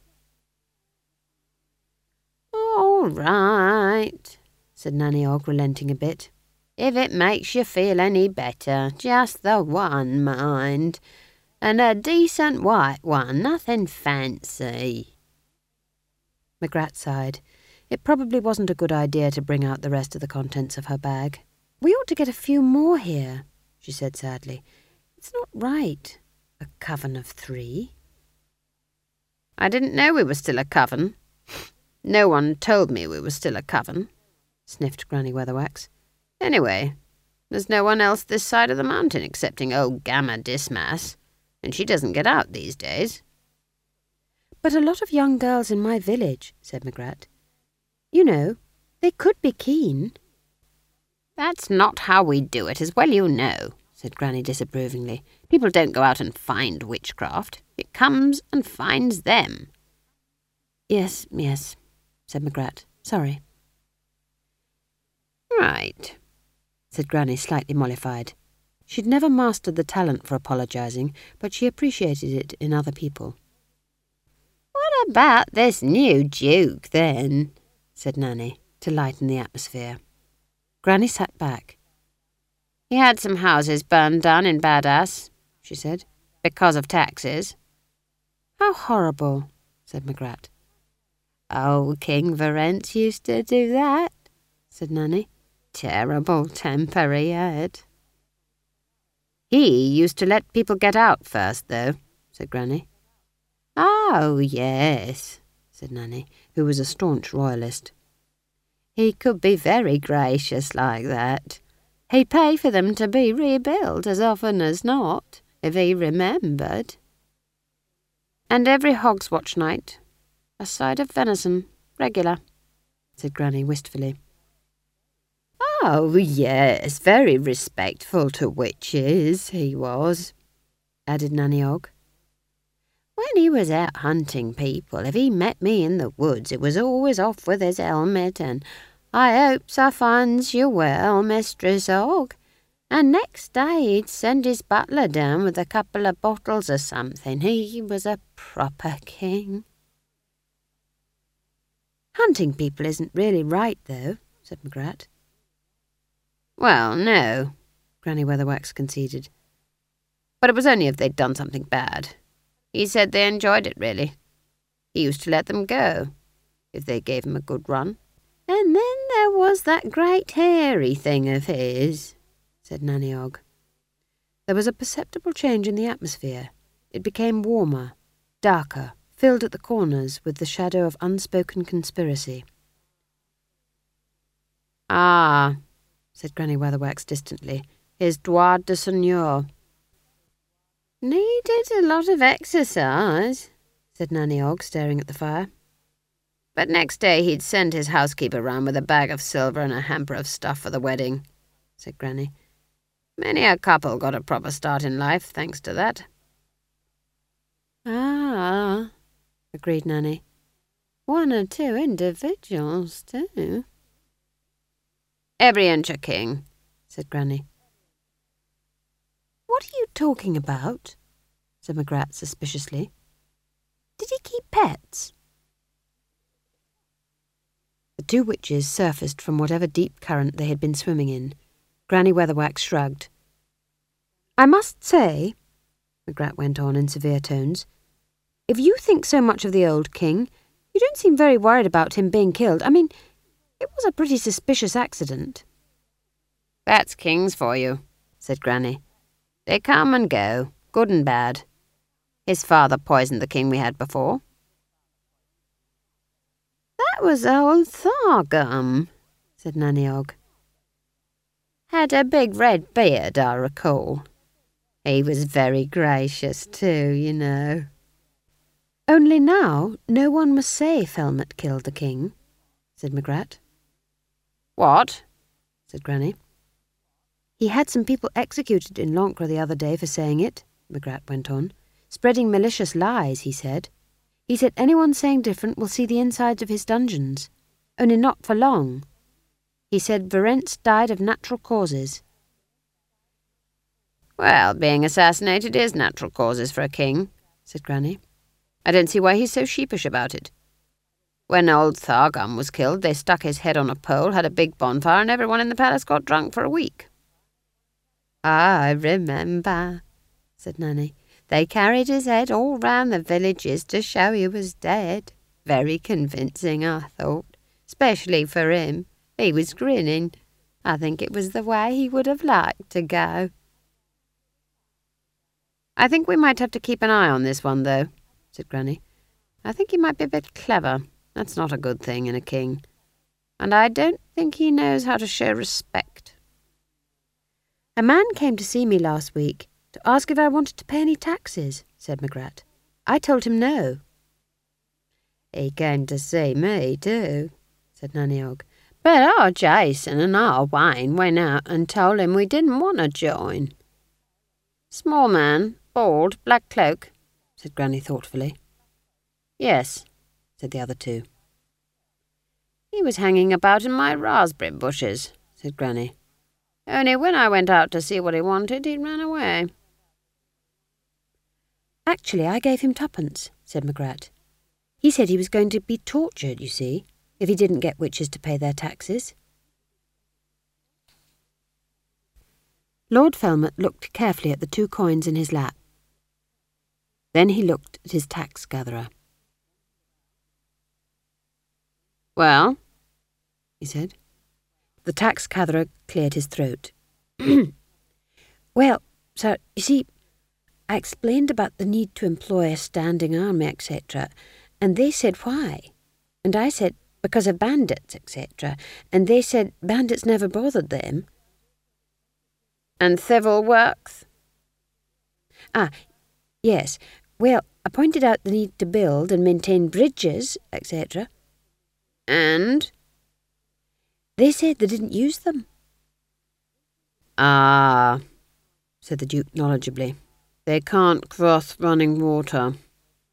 All right, said Nanny Og, relenting a bit. If it makes you feel any better, just the one, mind. And a decent white one, nothing fancy. Magrat sighed. It probably wasn't a good idea to bring out the rest of the contents of her bag. We ought to get a few more here, she said sadly. It's not right, a coven of three. I didn't know we were still a coven. No one told me we were still a coven, sniffed Granny Weatherwax. Anyway, there's no one else this side of the mountain excepting old Gamma Dismas, and she doesn't get out these days. But a lot of young girls in my village, said Magrat. You know, they could be keen. That's not how we do it, as well you know, said Granny disapprovingly. People don't go out and find witchcraft. It comes and finds them. Yes, yes, said Magrat. Sorry. Right, said Granny, slightly mollified. She'd never mastered the talent for apologising, but she appreciated it in other people. What about this new Duke, then? Said Nanny, to lighten the atmosphere. Granny sat back. He had some houses burned down in Badass, she said, because of taxes. How horrible, said Magrat. Old King Verence used to do that, said Nanny. Terrible temper he had. He used to let people get out first, though, said Granny. Oh, yes, said Nanny, who was a staunch royalist. He could be very gracious like that. He'd pay for them to be rebuilt as often as not, if he remembered. And every Hog's Watch night, a side of venison, regular, said Granny wistfully. Oh, yes, very respectful to witches, he was, added Nanny Og. When he was out hunting people, if he met me in the woods, it was always off with his helmet and 'I hopes I finds you well, Mistress Hogg,' and next day he'd send his butler down with a couple of bottles or something. He was a proper king." "Hunting people isn't really right, though," said Magrat. "Well, no," Granny Weatherwax conceded. "But it was only if they'd done something bad. He said they enjoyed it, really. He used to let them go, if they gave him a good run." "And then there was that great hairy thing of his," said Nanny Ogg. There was a perceptible change in the atmosphere. It became warmer, darker, filled at the corners with the shadow of unspoken conspiracy. "Ah," said Granny Weatherwax distantly, "his droit de seigneur." "Needed a lot of exercise," said Nanny Ogg, staring at the fire. "But next day he'd send his housekeeper round with a bag of silver and a hamper of stuff for the wedding," said Granny. "Many a couple got a proper start in life, thanks to that." "Ah," agreed Nanny. "One or two individuals, too." "Every inch a king," said Granny. "What are you talking about?" said Magrat suspiciously. "Did he keep pets?" The two witches surfaced from whatever deep current they had been swimming in. Granny Weatherwax shrugged. "I must say," Magrat went on in severe tones, "if you think so much of the old king, you don't seem very worried about him being killed. I mean, it was a pretty suspicious accident." "That's kings for you," said Granny. "They come and go, good and bad. His father poisoned the king we had before." "That was old Thargum," said Nanny Ogg. "Had a big red beard, I recall. He was very gracious too, you know." "Only now no one must say Felmet killed the king," said Magrat. "What?" said Granny. "He had some people executed in Loncre the other day for saying it," Magrat went on. "Spreading malicious lies, he said. He said anyone saying different will see the insides of his dungeons. Only not for long. He said Verence died of natural causes." "Well, being assassinated is natural causes for a king," said Granny. "I don't see why he's so sheepish about it. When old Thargum was killed, they stuck his head on a pole, had a big bonfire, and everyone in the palace got drunk for a week." "I remember," said Nanny. "They carried his head all round the villages to show he was dead. Very convincing, I thought, especially for him. He was grinning. I think it was the way he would have liked to go." "I think we might have to keep an eye on this one, though," said Granny. "I think he might be a bit clever. That's not a good thing in a king. And I don't think he knows how to show respect." "A man came to see me last week to ask if I wanted to pay any taxes," said Magrat. "I told him no." "He came to see me too," said Nanny Ogg. "But our Jason and our Wayne went out and told him we didn't want to join." "Small man, bald, black cloak," said Granny thoughtfully. "Yes," said the other two. "He was hanging about in my raspberry bushes," said Granny. "Only when I went out to see what he wanted, he ran away." "Actually, I gave him twopence," said Magrat. "He said he was going to be tortured, you see, if he didn't get witches to pay their taxes." Lord Felmet looked carefully at the two coins in his lap. Then he looked at his tax-gatherer. "Well?" he said. The tax-gatherer cleared his throat. "Well, sir, you see, I explained about the need to employ a standing army, et cetera, and they said why. And I said because of bandits, et cetera, and they said bandits never bothered them." "And civil works?" "Ah, yes. Well, I pointed out the need to build and maintain bridges, et cetera" "And?" "They said they didn't use them." "Ah," said the Duke knowledgeably. "They can't cross running water."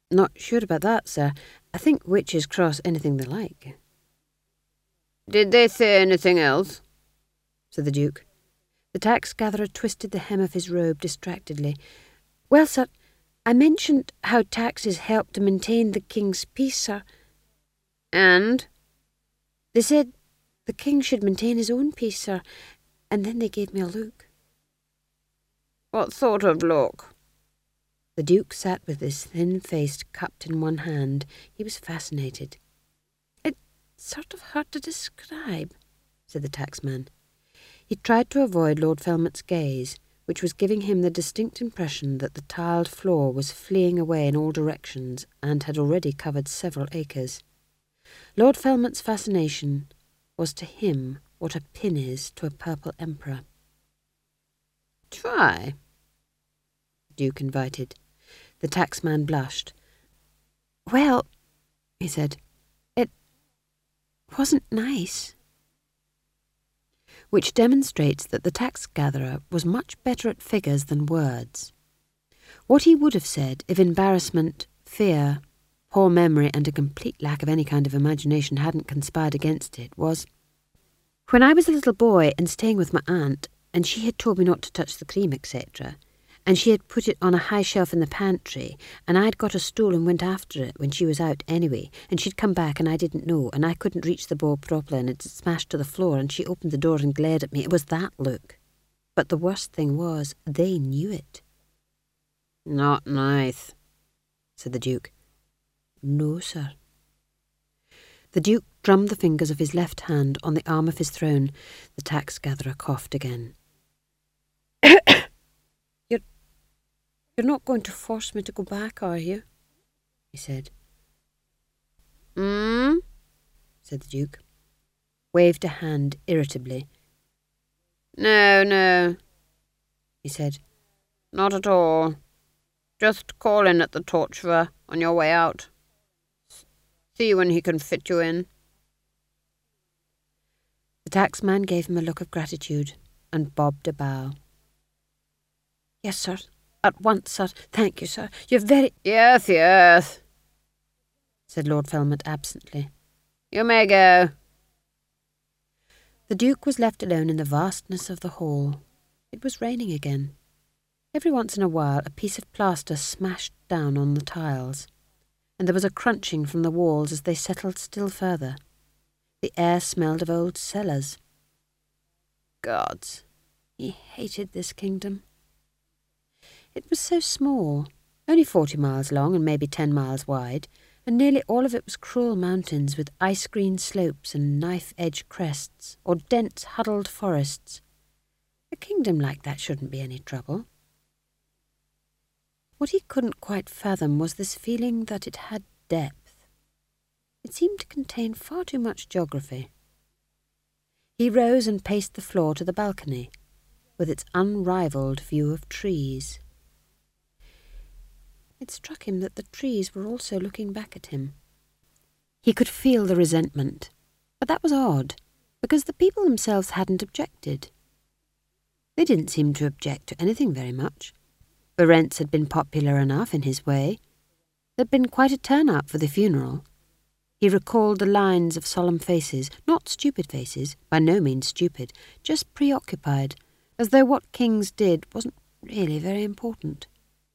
Not sure about that, sir. I think witches cross anything they like. Did they say anything else? Said the Duke. The tax-gatherer twisted the hem of his robe distractedly. Well, sir, I mentioned how taxes help to maintain the king's peace, sir. And? They said the king should maintain his own peace, sir, and then they gave me a look. What sort of look? The Duke sat with his thin face cupped in one hand. He was fascinated. It's sort of hard to describe, said the taxman. He tried to avoid Lord Felmut's gaze, which was giving him the distinct impression that the tiled floor was fleeing away in all directions and had already covered several acres. Lord Felmut's fascination was to him what a pin is to a purple emperor. Try, the Duke invited. The taxman blushed. Well, he said, it wasn't nice. Which demonstrates that the tax-gatherer was much better at figures than words. What he would have said if embarrassment, fear, poor memory and a complete lack of any kind of imagination hadn't conspired against it was, when I was a little boy and staying with my aunt, and she had told me not to touch the cream, et cetera, and she had put it on a high shelf in the pantry, and I'd got a stool and went after it when she was out anyway, and she'd come back and I didn't know, and I couldn't reach the bowl properly, and it smashed to the floor, and she opened the door and glared at me. It was that look. But the worst thing was, they knew it. Not nice, said the Duke. No, sir. The Duke drummed the fingers of his left hand on the arm of his throne. The tax-gatherer coughed again. You're, you're not going to force me to go back, are you? He said. Hmm? Said the Duke. Waved a hand irritably. No, no, he said. Not at all. Just call in at the torturer on your way out. See when he can fit you in. The taxman gave him a look of gratitude and bobbed a bow. Yes, sir. At once, sir. Thank you, sir. You're very... Yes, yes, said Lord Felmut absently. You may go. The Duke was left alone in the vastness of the hall. It was raining again. Every once in a while a piece of plaster smashed down on the tiles, and there was a crunching from the walls as they settled still further. The air smelled of old cellars. Gods, he hated this kingdom. It was so small, only forty miles long and maybe ten miles wide, and nearly all of it was cruel mountains with ice-green slopes and knife-edge crests, or dense, huddled forests. A kingdom like that shouldn't be any trouble. What he couldn't quite fathom was this feeling that it had depth. It seemed to contain far too much geography. He rose and paced the floor to the balcony, with its unrivalled view of trees. It struck him that the trees were also looking back at him. He could feel the resentment, but that was odd, because the people themselves hadn't objected. They didn't seem to object to anything very much. Berentz had been popular enough in his way. There'd been quite a turnout for the funeral. He recalled the lines of solemn faces, not stupid faces, by no means stupid, just preoccupied, as though what kings did wasn't really very important.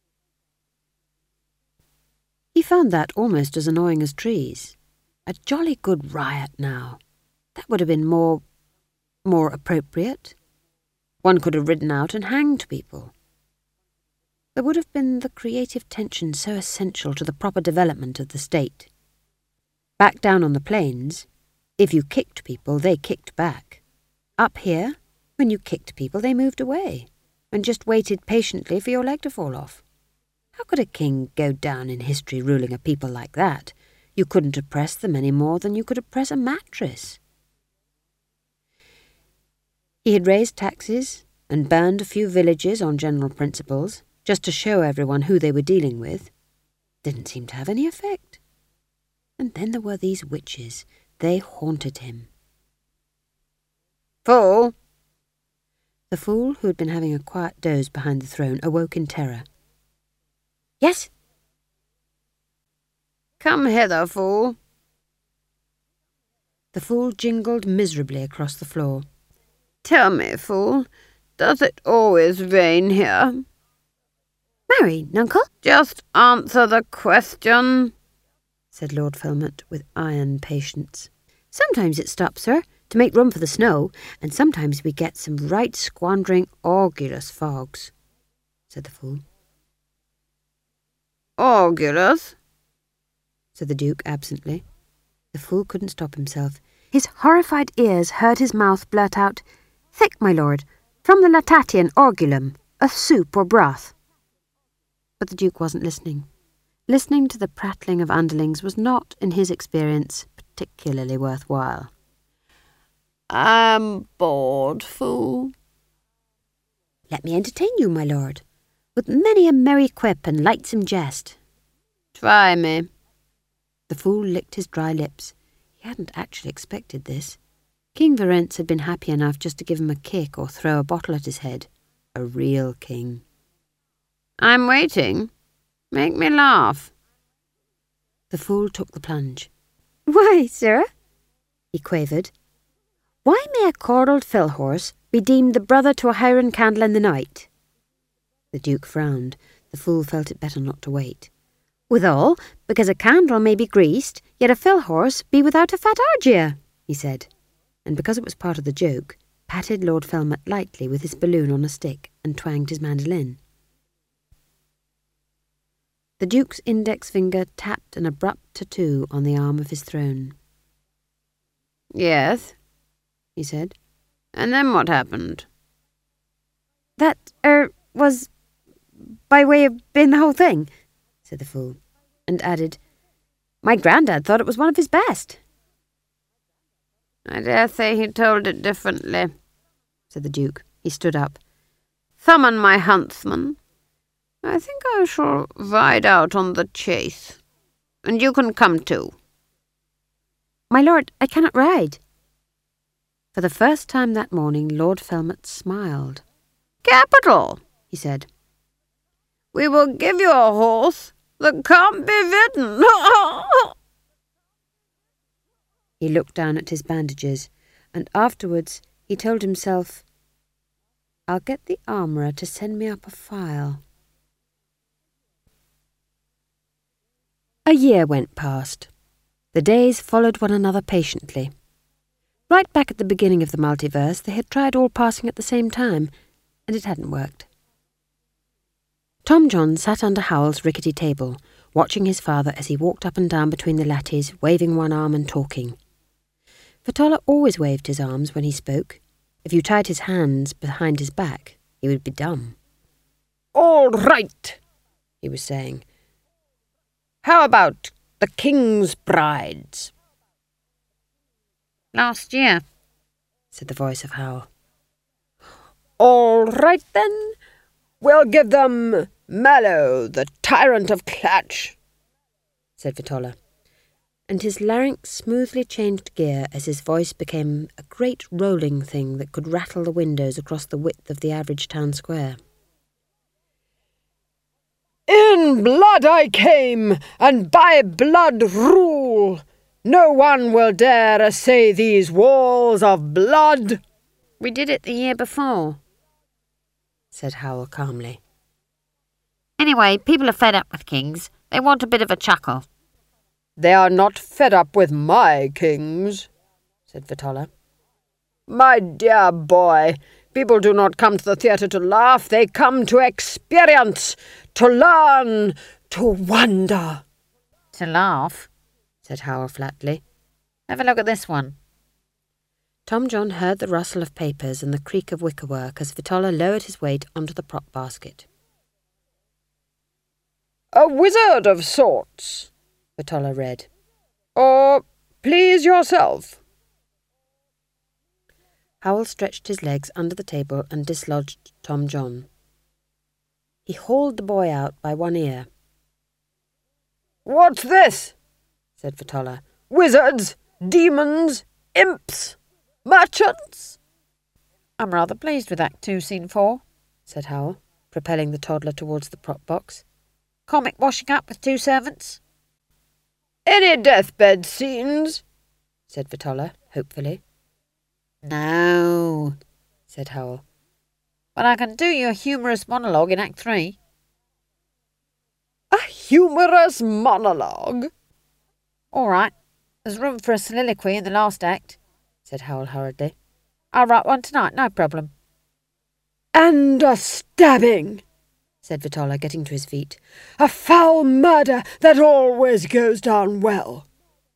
He found that almost as annoying as trees. A jolly good riot now. That would have been more... more appropriate. One could have ridden out and hanged people. There would have been the creative tension so essential to the proper development of the state. Back down on the plains, if you kicked people, they kicked back. Up here, when you kicked people, they moved away and just waited patiently for your leg to fall off. How could a king go down in history ruling a people like that? You couldn't oppress them any more than you could oppress a mattress. He had raised taxes and burned a few villages on general principles, just to show everyone who they were dealing with. Didn't seem to have any effect. And then there were these witches. They haunted him. Fool! The fool, who had been having a quiet doze behind the throne, awoke in terror. Yes? Come hither, fool. The fool jingled miserably across the floor. Tell me, fool, does it always rain here? Marry, nuncle? Just answer the question, said Lord Filmont with iron patience. Sometimes it stops, sir, to make room for the snow, and sometimes we get some right squandering, augurous fogs, said the fool. Augurous? said the Duke absently. The fool couldn't stop himself. His horrified ears heard his mouth blurt out, "Thick, my lord, from the Latatian orgulum, a soup or broth." But the Duke wasn't listening. Listening to the prattling of underlings was not, in his experience, particularly worthwhile. I'm bored, fool. Let me entertain you, my lord, with many a merry quip and lightsome jest. Try me. The fool licked his dry lips. He hadn't actually expected this. King Verence had been happy enough just to give him a kick or throw a bottle at his head. A real king. I'm waiting. Make me laugh. The fool took the plunge. Why, sir? He quavered. Why may a cordled fill horse be deemed the brother to a Highland candle in the night? The Duke frowned. The fool felt it better not to wait. Withal, because a candle may be greased, yet a fill horse be without a fat argia, he said, and because it was part of the joke, patted Lord Filmont lightly with his balloon on a stick and twanged his mandolin. The Duke's index finger tapped an abrupt tattoo on the arm of his throne. Yes, he said. And then what happened? That, er, was by way of being the whole thing, said the fool, and added, My grandad thought it was one of his best. I dare say he told it differently, said the Duke. He stood up. Summon my huntsman. I think I shall ride out on the chase, and you can come too. My lord, I cannot ride. For the first time that morning, Lord Filmont smiled. Capital, he said. We will give you a horse that can't be ridden. He looked down at his bandages, and afterwards he told himself, I'll get the armourer to send me up a file. A year went past. The days followed one another patiently. Right back at the beginning of the multiverse, they had tried all passing at the same time, and it hadn't worked. Tom John sat under Howell's rickety table, watching his father as he walked up and down between the lattice, waving one arm and talking. Vitola always waved his arms when he spoke. If you tied his hands behind his back, he would be dumb. All right, he was saying. How about the King's brides? Last year, said the voice of Howell. All right, then. We'll give them Mallow, the tyrant of Clatch, said Vitola, and his larynx smoothly changed gear as his voice became a great rolling thing that could rattle the windows across the width of the average town square. In blood I came, and by blood rule. No one will dare essay these walls of blood. We did it the year before, said Howell calmly. Anyway, people are fed up with kings. They want a bit of a chuckle. They are not fed up with my kings, said Vitola. My dear boy, people do not come to the theatre to laugh. They come to experience, to learn, to wonder. To laugh, said Howell flatly. Have a look at this one. Tom John heard the rustle of papers and the creak of wickerwork as Vitola lowered his weight onto the prop basket. A wizard of sorts, Vitola read. Or please yourself. Howell stretched his legs under the table and dislodged Tom John. He hauled the boy out by one ear. What's this? said Vitola. Wizards, demons, imps, merchants? I'm rather pleased with Act Two, Scene Four, said Howell, propelling the toddler towards the prop box. Comic washing up with two servants. Any deathbed scenes? said Vitola, hopefully. No, said Howell. But I can do you a humorous monologue in Act Three. A humorous monologue? All right. There's room for a soliloquy in the last act, said Howell hurriedly. I'll write one tonight, no problem. And a stabbing, said Vitola, getting to his feet. A foul murder that always goes down well.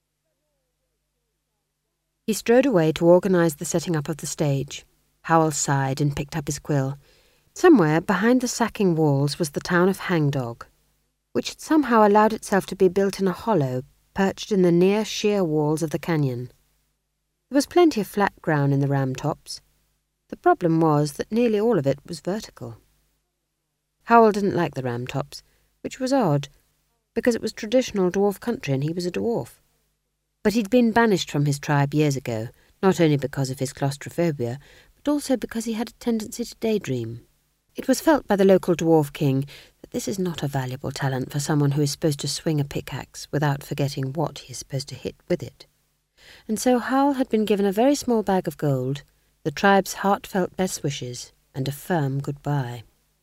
He strode away to organise the setting up of the stage. Howell sighed and picked up his quill. Somewhere behind the sacking walls was the town of Hangdog, which had somehow allowed itself to be built in a hollow perched in the near sheer walls of the canyon. There was plenty of flat ground in the ram tops. The problem was that nearly all of it was vertical. Howell didn't like the ram tops, which was odd, because it was traditional dwarf country and he was a dwarf. But he'd been banished from his tribe years ago, not only because of his claustrophobia, but also because he had a tendency to daydream. It was felt by the local dwarf king that this is not a valuable talent for someone who is supposed to swing a pickaxe without forgetting what he is supposed to hit with it. And so Howell had been given a very small bag of gold, the tribe's heartfelt best wishes, and a firm goodbye.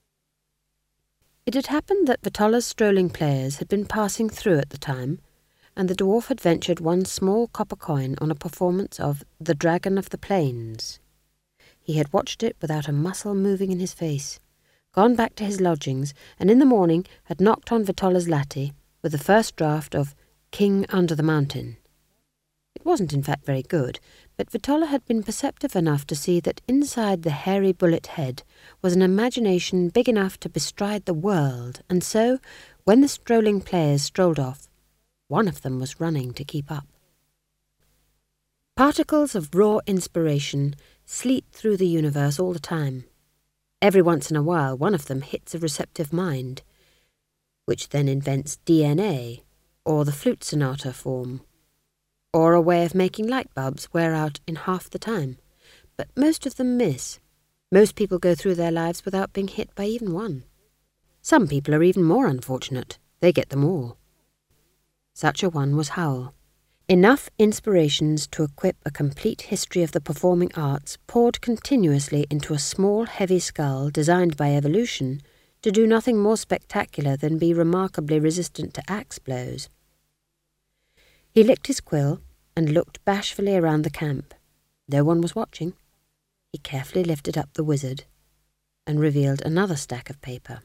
It had happened that Vitola's strolling players had been passing through at the time, and the dwarf had ventured one small copper coin on a performance of The Dragon of the Plains. He had watched it without a muscle moving in his face, gone back to his lodgings, and in the morning had knocked on Vitola's latte with the first draft of King Under the Mountain. It wasn't in fact very good, but Vitola had been perceptive enough to see that inside the hairy bullet head was an imagination big enough to bestride the world, and so, when the strolling players strolled off, one of them was running to keep up. Particles of raw inspiration sleet through the universe all the time. Every once in a while one of them hits a receptive mind, which then invents D N A, or the flute sonata form, or a way of making light bulbs wear out in half the time. But most of them miss. Most people go through their lives without being hit by even one. Some people are even more unfortunate. They get them all. Such a one was Howell. Enough inspirations to equip a complete history of the performing arts poured continuously into a small, heavy skull designed by evolution to do nothing more spectacular than be remarkably resistant to axe blows. He licked his quill and looked bashfully around the camp. No one was watching. He carefully lifted up the wizard and revealed another stack of paper.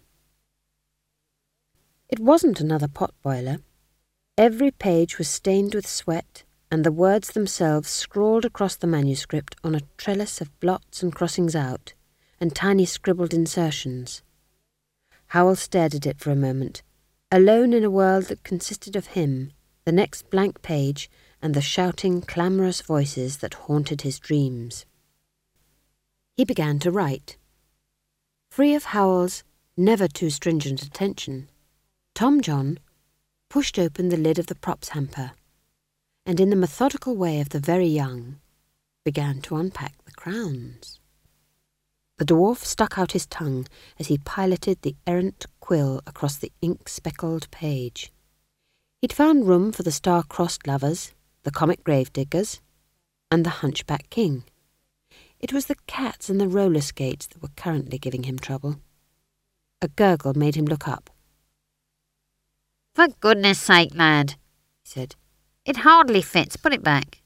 It wasn't another potboiler. Every page was stained with sweat, and the words themselves scrawled across the manuscript on a trellis of blots and crossings out, and tiny scribbled insertions. Howell stared at it for a moment, alone in a world that consisted of him, the next blank page, and the shouting, clamorous voices that haunted his dreams. He began to write. Free of Howell's never too stringent attention, Tom John pushed open the lid of the props hamper, and in the methodical way of the very young, began to unpack the crowns. The dwarf stuck out his tongue as he piloted the errant quill across the ink-speckled page. He'd found room for the star-crossed lovers, the comic grave-diggers, and the hunchback king. It was the cats and the roller skates that were currently giving him trouble. A gurgle made him look up. For goodness sake, lad, he said. It hardly fits. Put it back.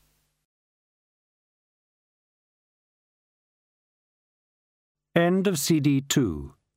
End of C D two.